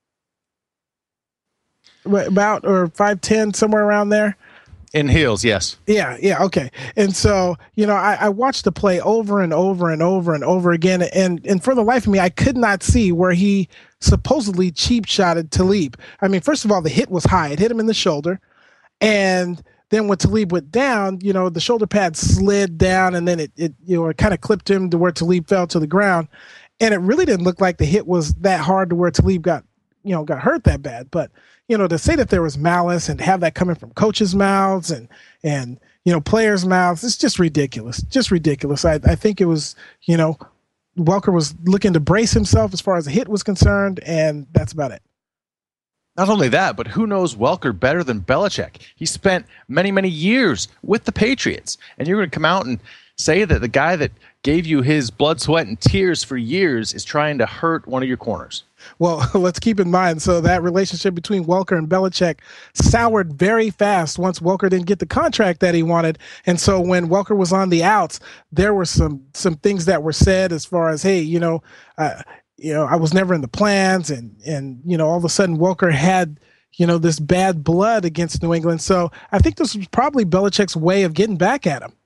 About, or 5'10", somewhere around there. In heels, yes. Yeah, okay. And so, I watched the play over and over and over and over again, and for the life of me, I could not see where he supposedly cheap shotted Talib. I mean, first of all, the hit was high. It hit him in the shoulder, and then when Talib went down, the shoulder pad slid down, and then it kind of clipped him to where Talib fell to the ground, and it really didn't look like the hit was that hard to where Talib got hurt that bad. But to say that there was malice and have that coming from coaches' mouths and players' mouths, it's just ridiculous. Just ridiculous. I think it was, Welker was looking to brace himself as far as the hit was concerned, and that's about it. Not only that, but who knows Welker better than Belichick? He spent many, many years with the Patriots, and you're going to come out and say that the guy that gave you his blood, sweat, and tears for years is trying to hurt one of your corners. Well, let's keep in mind, so that relationship between Welker and Belichick soured very fast once Welker didn't get the contract that he wanted. And so when Welker was on the outs, there were some things that were said as far as, hey, I was never in the plans. And all of a sudden Welker had, this bad blood against New England. So I think this was probably Belichick's way of getting back at him.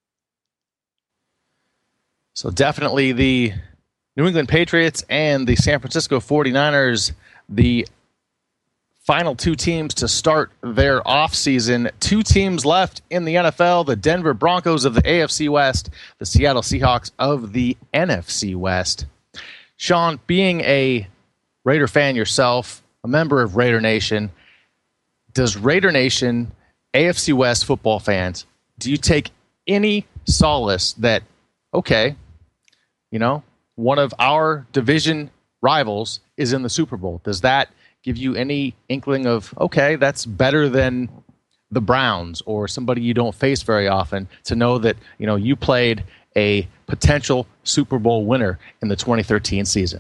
So definitely the New England Patriots and the San Francisco 49ers, the final 2 teams to start their offseason. 2 teams left in the NFL, the Denver Broncos of the AFC West, the Seattle Seahawks of the NFC West. Sean, being a Raider fan yourself, a member of Raider Nation, does Raider Nation, AFC West football fans, do you take any solace that, okay, one of our division rivals is in the Super Bowl? Does that give you any inkling of, okay, that's better than the Browns or somebody you don't face very often, to know that, you played a potential Super Bowl winner in the 2013 season?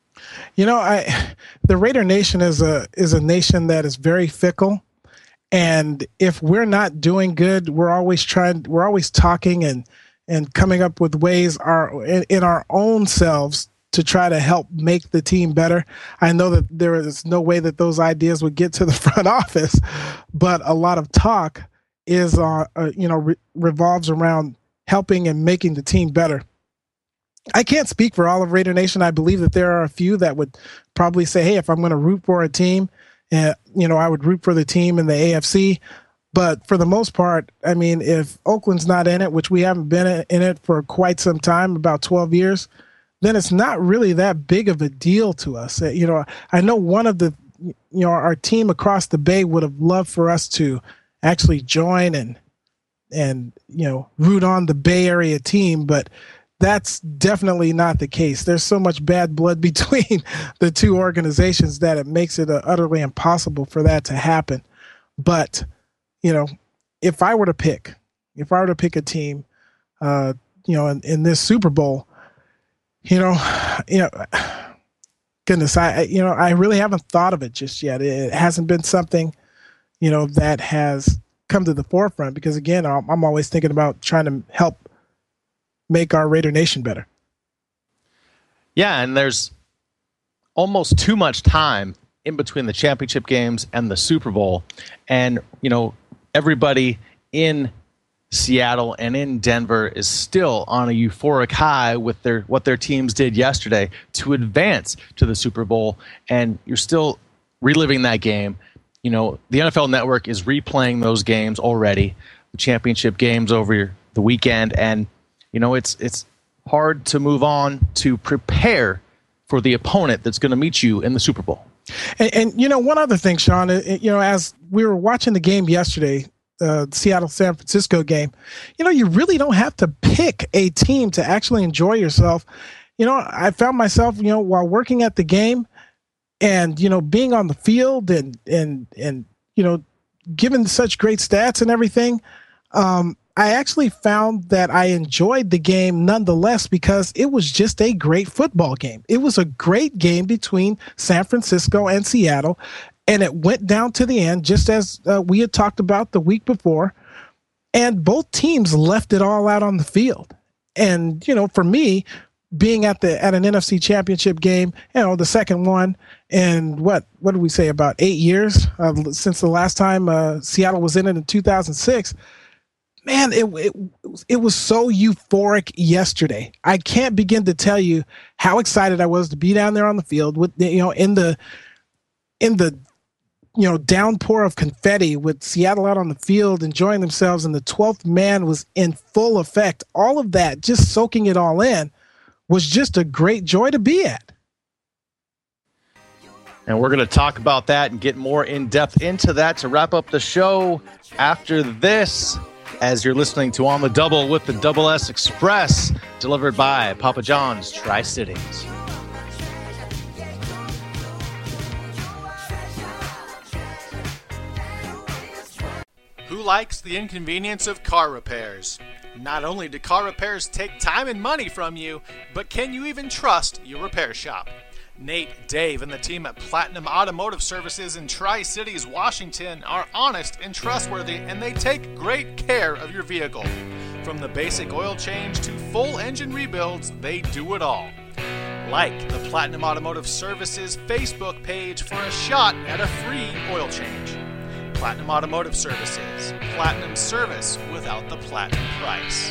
The Raider Nation is a nation that is very fickle. And if we're not doing good, we're always talking and coming up with ways in our own selves to try to help make the team better. I know that there is no way that those ideas would get to the front office, but a lot of talk is, revolves around helping and making the team better. I can't speak for all of Raider Nation. I believe that there are a few that would probably say, hey, if I'm going to root for a team, I would root for the team in the AFC. But for the most part, I mean, if Oakland's not in it, which we haven't been in it for quite some time, about 12 years, then it's not really that big of a deal to us. I know one of the, our team across the bay would have loved for us to actually join and root on the Bay Area team, but that's definitely not the case. There's so much bad blood between the 2 organizations that it makes it utterly impossible for that to happen. But if I were to pick, if I were to pick a team, in this Super Bowl, goodness, I really haven't thought of it just yet. It hasn't been something, that has come to the forefront because, again, I'm always thinking about trying to help make our Raider Nation better. Yeah, and there's almost too much time in between the championship games and the Super Bowl. And, everybody in Seattle and in Denver is still on a euphoric high with what their teams did yesterday to advance to the Super Bowl. And you're still reliving that game. The NFL Network is replaying those games already, the championship games over the weekend. And, it's hard to move on to prepare for the opponent that's going to meet you in the Super Bowl. And one other thing, Sean, as we were watching the game yesterday, the Seattle-San Francisco game, you really don't have to pick a team to actually enjoy yourself. I found myself, while working at the game and, being on the field and given such great stats and everything, I actually found that I enjoyed the game nonetheless because it was just a great football game. It was a great game between San Francisco and Seattle, and it went down to the end just as we had talked about the week before, and both teams left it all out on the field. And, for me, being at an NFC Championship game, the second one, and what did we say, about 8 years since the last time Seattle was in it in 2006, man, it was so euphoric yesterday. I can't begin to tell you how excited I was to be down there on the field with in the downpour of confetti with Seattle out on the field enjoying themselves, and the 12th man was in full effect. All of that, just soaking it all in, was just a great joy to be at. And we're going to talk about that and get more in depth into that to wrap up the show after this, as you're listening to On the Double with the Double S Express, delivered by Papa John's Tri-Cities. Who likes the inconvenience of car repairs? Not only do car repairs take time and money from you, but can you even trust your repair shop? Nate, Dave, and the team at Platinum Automotive Services in Tri-Cities, Washington are honest and trustworthy, and they take great care of your vehicle. From the basic oil change to full engine rebuilds, they do it all. Like the Platinum Automotive Services Facebook page for a shot at a free oil change. Platinum Automotive Services. Platinum service without the platinum price.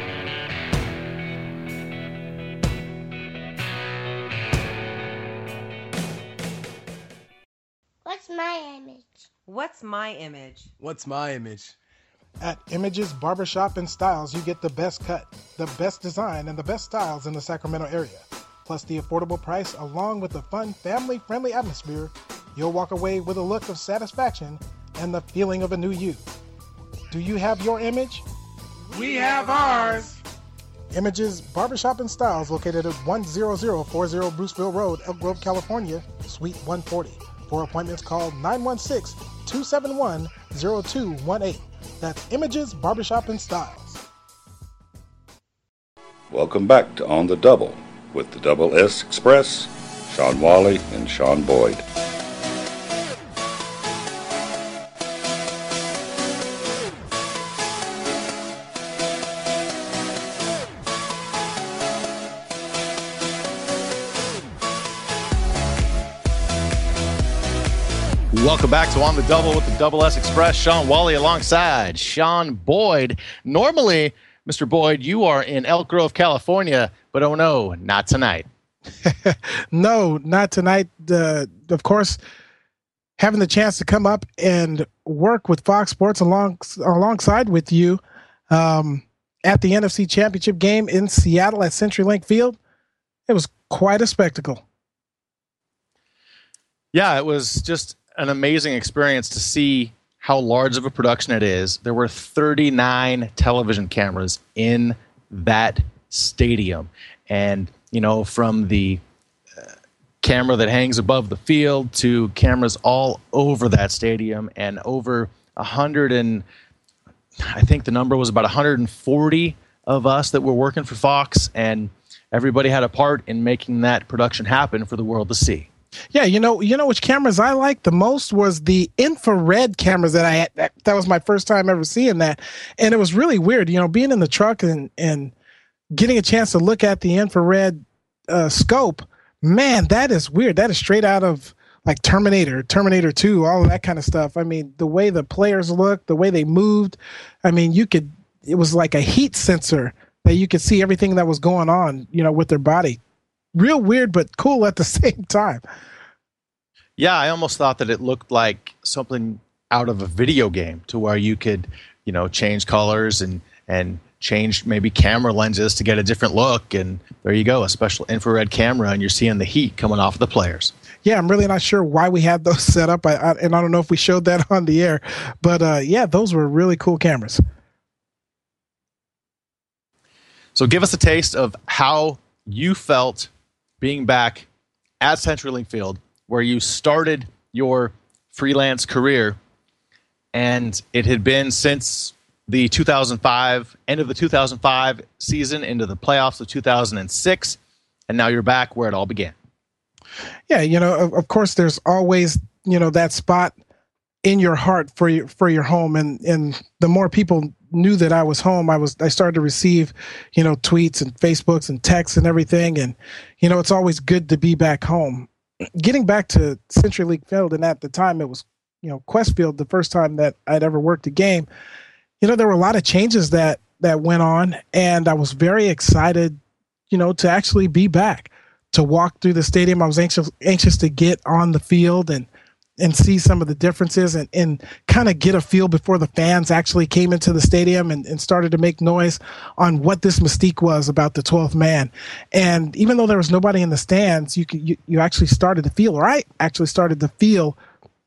What's my image? What's my image? What's my image? At Images Barbershop and Styles, you get the best cut, the best design, and the best styles in the Sacramento area. Plus the affordable price, along with the fun, family-friendly atmosphere, you'll walk away with a look of satisfaction and the feeling of a new you. Do you have your image? We have ours. Images Barbershop and Styles, located at 10040 Bruceville Road, Elk Grove, California, Suite 140. For appointments, call 916-271-0218. That's Images Barbershop and Styles. Welcome back to On the Double with the Double S Express, Sean Wally and Sean Boyd. Welcome back to On the Double with the Double S Express. Sean Wally alongside Sean Boyd. Normally, Mr. Boyd, you are in Elk Grove, California, but oh no, not tonight. No, not tonight. Of course, having the chance to come up and work with Fox Sports alongside with you at the NFC Championship game in Seattle at CenturyLink Field, it was quite a spectacle. Yeah, it was just an amazing experience to see how large of a production it is. There were 39 television cameras in that stadium. And, you know, from the camera that hangs above the field to cameras all over that stadium, and over 100 and I think the number was about 140 of us that were working for Fox, and everybody had a part in making that production happen for the world to see. Yeah, you know which cameras I liked the most was the infrared cameras that I had. That was my first time ever seeing that, and it was really weird. Being in the truck and getting a chance to look at the infrared scope. Man, that is weird. That is straight out of like Terminator 2, all of that kind of stuff. I mean, the way the players looked, the way they moved. I mean, it was like a heat sensor that you could see everything that was going on, with their body. Real weird, but cool at the same time. Yeah, I almost thought that it looked like something out of a video game, to where you could, change colors and change maybe camera lenses to get a different look. And there you go, a special infrared camera, and you're seeing the heat coming off of the players. Yeah, I'm really not sure why we had those set up. And I don't know if we showed that on the air, but yeah, those were really cool cameras. So give us a taste of how you felt being back at CenturyLink Field, where you started your freelance career, and it had been since the 2005, end of the 2005 season into the playoffs of 2006, and now you're back where it all began. Yeah, of course, there's always, that spot in your heart for your home, and the more people knew that I was home, I started to receive, tweets and Facebooks and texts and everything. And, it's always good to be back home. Getting back to CenturyLink Field, and at the time it was, Qwest Field, the first time that I'd ever worked a game, there were a lot of changes that went on, and I was very excited, to actually be back, to walk through the stadium. I was anxious to get on the field and see some of the differences and kind of get a feel before the fans actually came into the stadium and started to make noise on what this mystique was about the 12th man. And even though there was nobody in the stands, you actually started to feel, or I actually started to feel,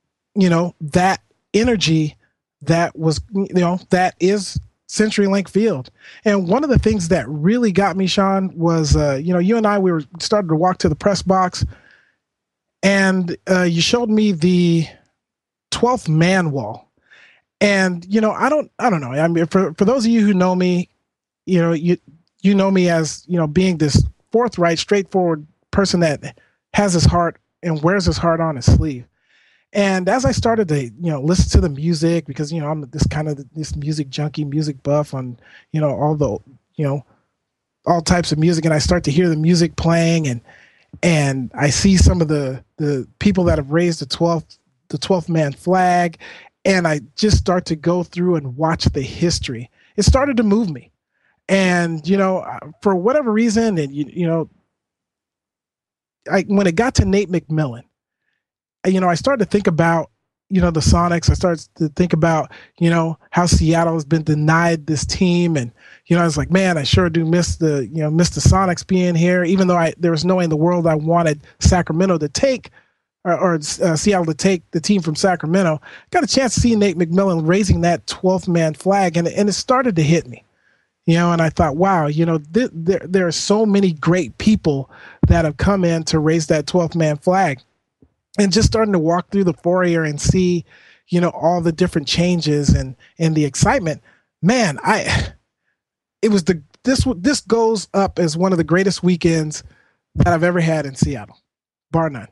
that energy that was, that is CenturyLink Field. And one of the things that really got me, Sean, was, you and I, we started to walk to the press box, and you showed me the 12th man wall. And, I don't know. I mean, for those of you who know me, you know me as, being this forthright, straightforward person that has his heart and wears his heart on his sleeve. And as I started to, listen to the music, because, I'm this music junkie, music buff on, all types of music. And I start to hear the music playing, and I see some of the people that have raised the 12th man flag, and I just start to go through and watch the history. It started to move me. And, for whatever reason, and, when it got to Nate McMillan, I started to think about, the Sonics. I started to think about, how Seattle has been denied this team. And, I was like, man, I sure do miss the Sonics being here, even though there was no way in the world I wanted Sacramento to take or Seattle to take the team from Sacramento. Got a chance to see Nate McMillan raising that 12th man flag, and it started to hit me, and I thought, wow, there are so many great people that have come in to raise that 12th man flag. And just starting to walk through the foyer and see, all the different changes and the excitement, man, this goes up as one of the greatest weekends that I've ever had in Seattle, bar none.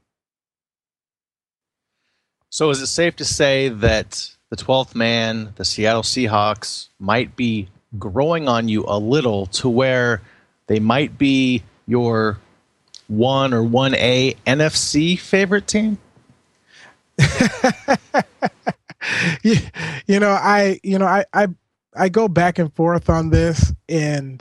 So is it safe to say that the 12th man, the Seattle Seahawks, might be growing on you a little, to where they might be your 1 or 1A NFC favorite team? I go back and forth on this, and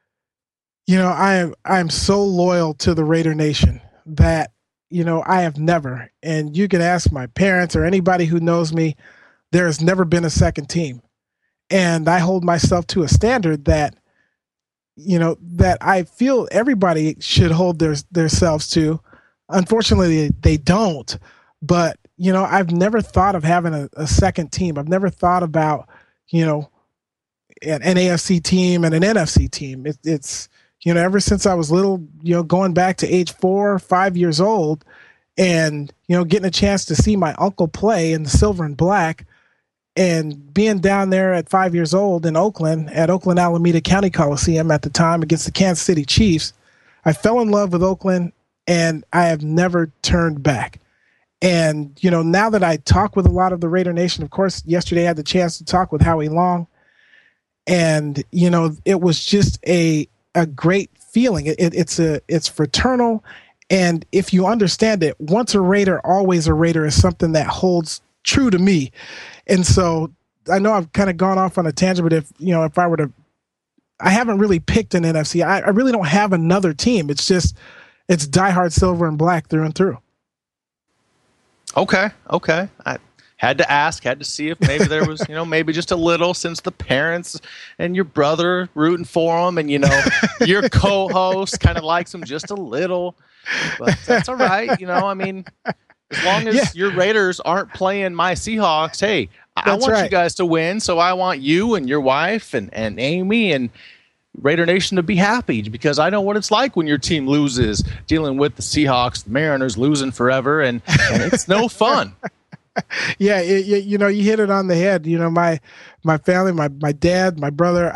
I'm so loyal to the Raider Nation that I have never, and you can ask my parents or anybody who knows me, there has never been a second team. And I hold myself to a standard that that I feel everybody should hold themselves to. Unfortunately, they don't. But, I've never thought of having a second team. I've never thought about, an AFC team and an NFC team. It's ever since I was little, going back to age 4 or 5 years old, and, getting a chance to see my uncle play in the silver and black, And being down there at 5 years old in Oakland, at Oakland Alameda County Coliseum at the time against the Kansas City Chiefs, I fell in love with Oakland, and I have never turned back. And, now that I talk with a lot of the Raider Nation, of course, yesterday I had the chance to talk with Howie Long, and, it was just a great feeling. It's fraternal. And if you understand it, once a Raider, always a Raider is something that holds true to me. And so I know I've kind of gone off on a tangent, but if I were to, I haven't really picked an NFC. I really don't have another team. It's diehard silver and black through and through. Okay. I had to ask, had to see if maybe there was, maybe just a little, since the parents and your brother rooting for them, and, your co-host kind of likes them just a little, but that's all right. As long as your Raiders aren't playing my Seahawks, hey, I want you guys to win, so I want you and your wife and Amy and Raider Nation to be happy, because I know what it's like when your team loses, dealing with the Seahawks, the Mariners losing forever, and it's no fun. Yeah, you hit it on the head. My family, my dad, my brother,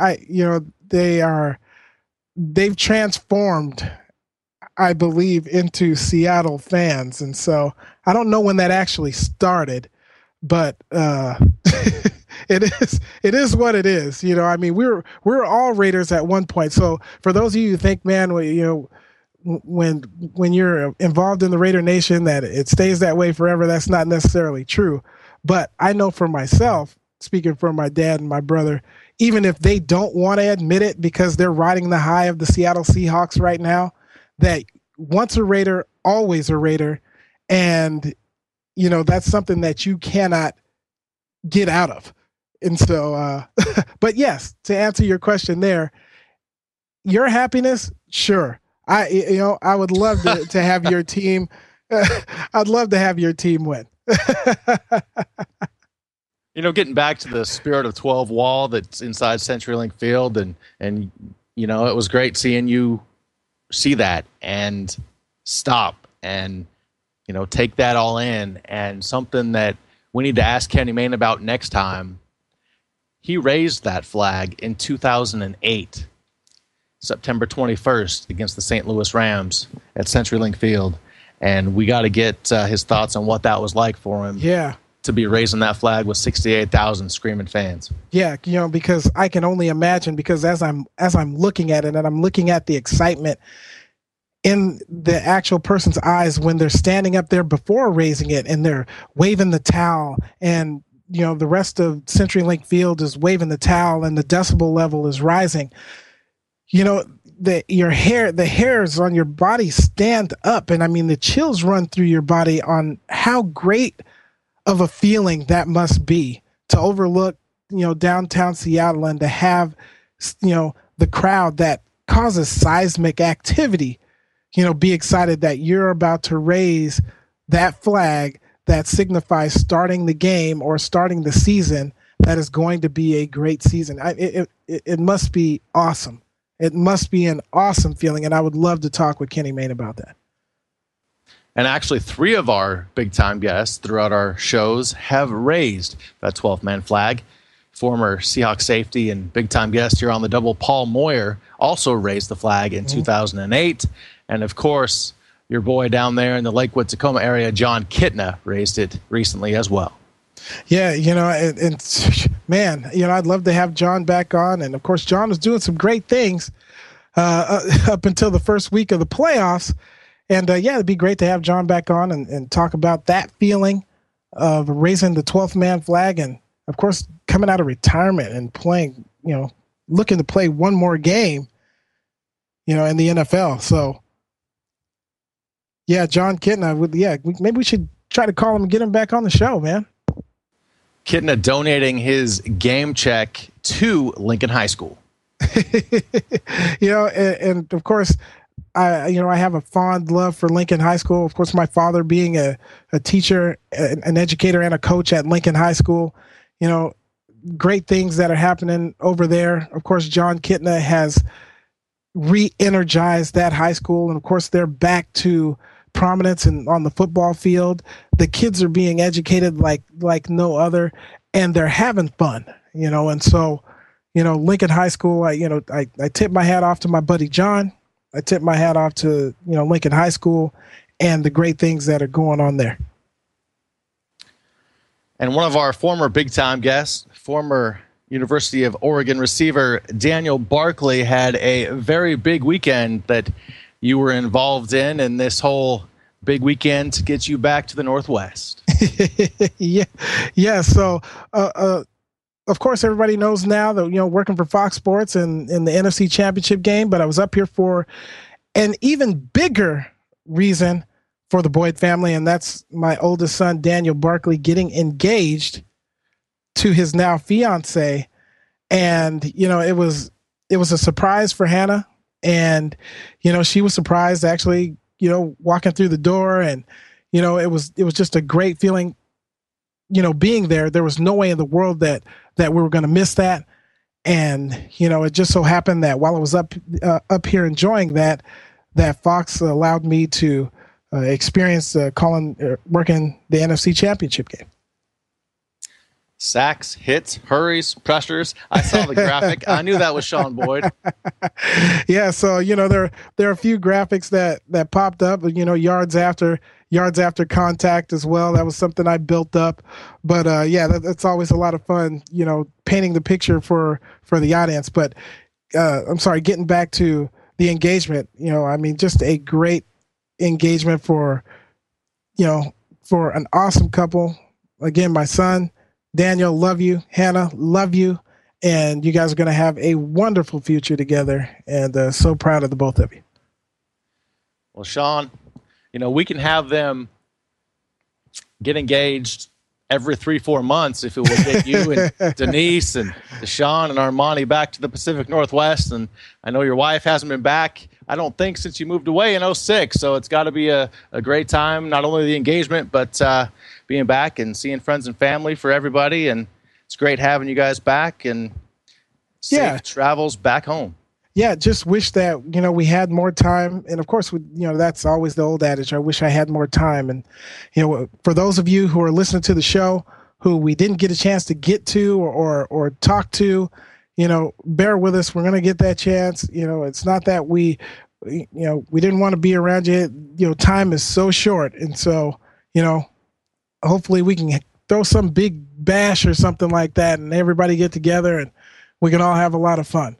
they've transformed, I believe, into Seattle fans. And so I don't know when that actually started, but it is what it is. We're all Raiders at one point. So for those of you who think, man, when you're involved in the Raider Nation that it stays that way forever, that's not necessarily true. But I know for myself, speaking for my dad and my brother, even if they don't want to admit it because they're riding the high of the Seattle Seahawks right now, that once a Raider, always a Raider. And, that's something that you cannot get out of. And so, but yes, to answer your question there, your happiness, sure. I would love to have your team. I'd love to have your team win. Getting back to the Spirit of 12 wall that's inside CenturyLink Field, and it was great seeing you see that and stop and take that all in. And something that we need to ask Kenny Mayne about next time. He raised that flag in 2008, September 21st, against the St. Louis Rams at CenturyLink Field, and we got to get his thoughts on what that was like for him. Yeah. To be raising that flag with 68,000 screaming fans. Yeah, because I can only imagine, because as I'm looking at it, and I'm looking at the excitement in the actual person's eyes when they're standing up there before raising it and they're waving the towel, and the rest of CenturyLink Field is waving the towel, and the decibel level is rising. The hairs on your body stand up, and the chills run through your body on how great of a feeling that must be to overlook, downtown Seattle, and to have, the crowd that causes seismic activity, be excited that you're about to raise that flag that signifies starting the game or starting the season. That is going to be a great season. It must be awesome. It must be an awesome feeling, and I would love to talk with Kenny Mayne about that. And actually, 3 of our big-time guests throughout our shows have raised that 12-man flag. Former Seahawks safety and big-time guest here on the double, Paul Moyer, also raised the flag in 2008. And, of course, your boy down there in the Lakewood-Tacoma area, Jon Kitna, raised it recently as well. Yeah, man, I'd love to have Jon back on. And, of course, Jon was doing some great things up until the first week of the playoffs. And, it'd be great to have Jon back on and talk about that feeling of raising the 12th man flag and, of course, coming out of retirement and playing, looking to play one more game, in the NFL. So, yeah, Jon Kitna, maybe we should try to call him and get him back on the show, man. Kitna donating his game check to Lincoln High School. And of course, I have a fond love for Lincoln High School. Of course, my father being a teacher, an educator, and a coach at Lincoln High School, great things that are happening over there. Of course, Jon Kitna has re-energized that high school. And of course, they're back to prominence and on the football field. The kids are being educated like no other. and they're having fun, and so, Lincoln High School, I tip my hat off to my buddy John. I tip my hat off to, Lincoln High School and the great things that are going on there. And one of our former big-time guests, former University of Oregon receiver Daniel Barkley, had a very big weekend that you were involved in, and this whole big weekend to get you back to the Northwest. Yeah. So, of course, everybody knows now that, working for Fox Sports and in the NFC Championship game, but I was up here for an even bigger reason for the Boyd family, and that's my oldest son, Daniel Barkley, getting engaged to his now fiance. And, it was a surprise for Hannah. And, she was surprised actually, walking through the door, and, it was just a great feeling, being there. There was no way in the world that we were going to miss that. And, it just so happened that while I was up here enjoying that Fox allowed me to experience working the NFC Championship game. Sacks, hits, hurries, pressures. I saw the graphic. I knew that was Sean Boyd. Yeah, so there are a few graphics that popped up. Yards after contact as well. That was something I built up. But that's always a lot of fun. Painting the picture for the audience. But I'm sorry, getting back to the engagement. Just a great engagement for an awesome couple. Again, my son Daniel, love you. Hannah, love you. And you guys are going to have a wonderful future together. And so proud of the both of you. Well, Sean, we can have them get engaged every 3-4 months if it will get you and Denise and Deshaun and Armani back to the Pacific Northwest. And I know your wife hasn't been back, I don't think, since you moved away in 2006. So it's got to be a great time, not only the engagement, but being back and seeing friends and family for everybody. And it's great having you guys back, and safe travels back home. Yeah, just wish that, we had more time. And of course, that's always the old adage. I wish I had more time. And, for those of you who are listening to the show who we didn't get a chance to get to or talk to, bear with us. We're going to get that chance. It's not that we didn't want to be around you. Time is so short. And so, hopefully we can throw some big bash or something like that and everybody get together and we can all have a lot of fun.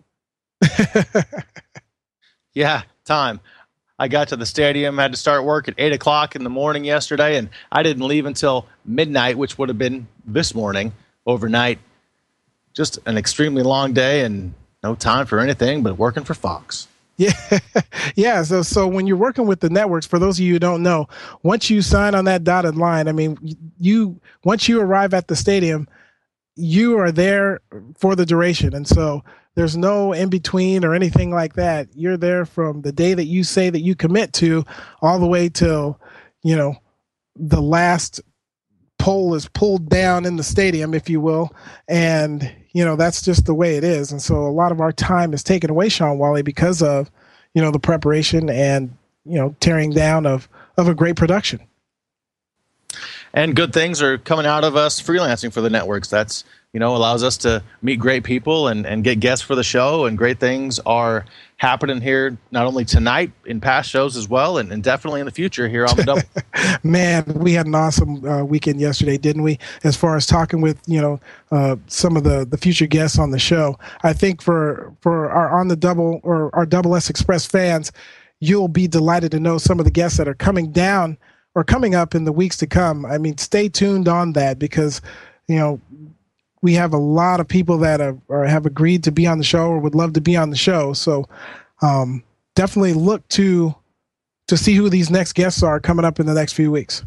Yeah, time. I got to the stadium, had to start work at 8 o'clock in the morning yesterday, and I didn't leave until midnight, which would have been this morning, overnight. Just an extremely long day and no time for anything but working for Fox. Yeah. So when you're working with the networks, for those of you who don't know, once you sign on that dotted line, once you arrive at the stadium, you are there for the duration. And so there's no in between or anything like that. You're there from the day that you say that you commit to all the way till, the last pole is pulled down in the stadium, if you will. And, that's just the way it is. And so a lot of our time is taken away, Sean Wally, because of, the preparation and, tearing down of a great production. And good things are coming out of us freelancing for the networks. That's, allows us to meet great people and get guests for the show. And great things are happening here, not only tonight, in past shows as well, and definitely in the future here on the Double. Man, we had an awesome weekend yesterday, didn't we? As far as talking with, some of the future guests on the show. I think for our On the Double or our Double S Express fans, you'll be delighted to know some of the guests that are coming down or coming up in the weeks to come. Stay tuned on that because, we have a lot of people that have agreed to be on the show or would love to be on the show. So definitely look to see who these next guests are coming up in the next few weeks.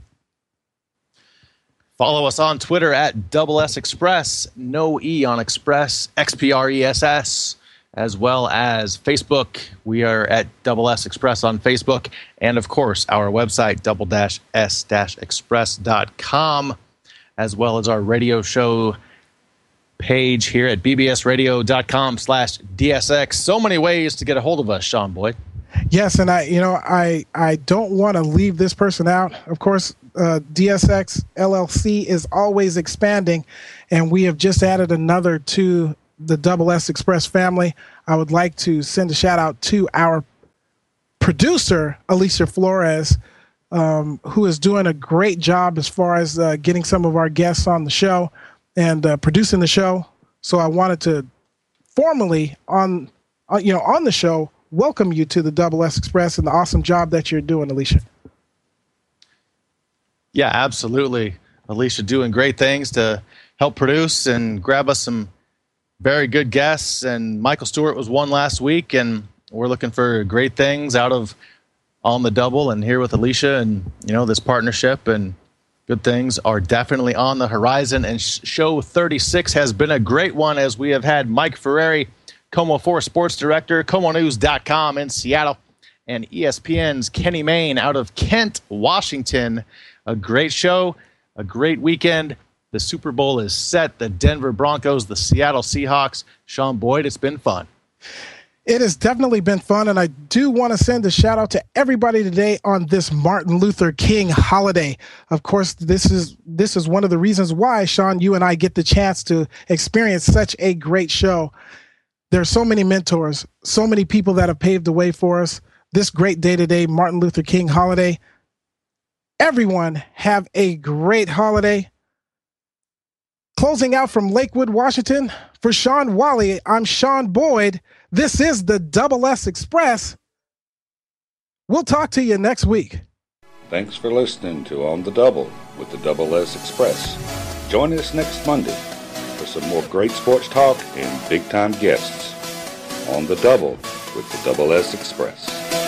Follow us on Twitter at Double S Express, no E on Express, XPRESS, as well as Facebook. We are at Double S Express on Facebook. And, of course, our website, double-s-express.com, as well as our radio show page here at bbsradio.com/DSX. So many ways to get a hold of us, Sean Boyd. Yes, and I don't want to leave this person out. Of course, DSX LLC is always expanding, and we have just added another to the Double S Express family. I would like to send a shout out to our producer, Alicia Flores, who is doing a great job as far as getting some of our guests on the show and producing the show. So I wanted to formally on the show welcome you to the Double S Express and the awesome job that you're doing, Alicia. Yeah, absolutely. Alicia doing great things to help produce and grab us some very good guests. And Michael Stewart was one last week, and we're looking for great things out of On the Double and here with Alicia. And, this partnership and good things are definitely on the horizon. And show 36 has been a great one, as we have had Mike Ferreri, KOMO4 Sports Director, KOMONews.com in Seattle, and ESPN's Kenny Mayne out of Kent, Washington. A great show, a great weekend. The Super Bowl is set. The Denver Broncos, the Seattle Seahawks. Sean Boyd, it's been fun. It has definitely been fun, and I do want to send a shout out to everybody today on this Martin Luther King holiday. Of course, this is one of the reasons why, Sean, you and I get the chance to experience such a great show. There are so many mentors, so many people that have paved the way for us. This great day today, Martin Luther King holiday. Everyone have a great holiday. Closing out from Lakewood, Washington, for Sean Wally, I'm Sean Boyd. This is the Double S Express. We'll talk to you next week. Thanks for listening to On the Double with the Double S Express. Join us next Monday for some more great sports talk and big-time guests. On the Double with the Double S Express.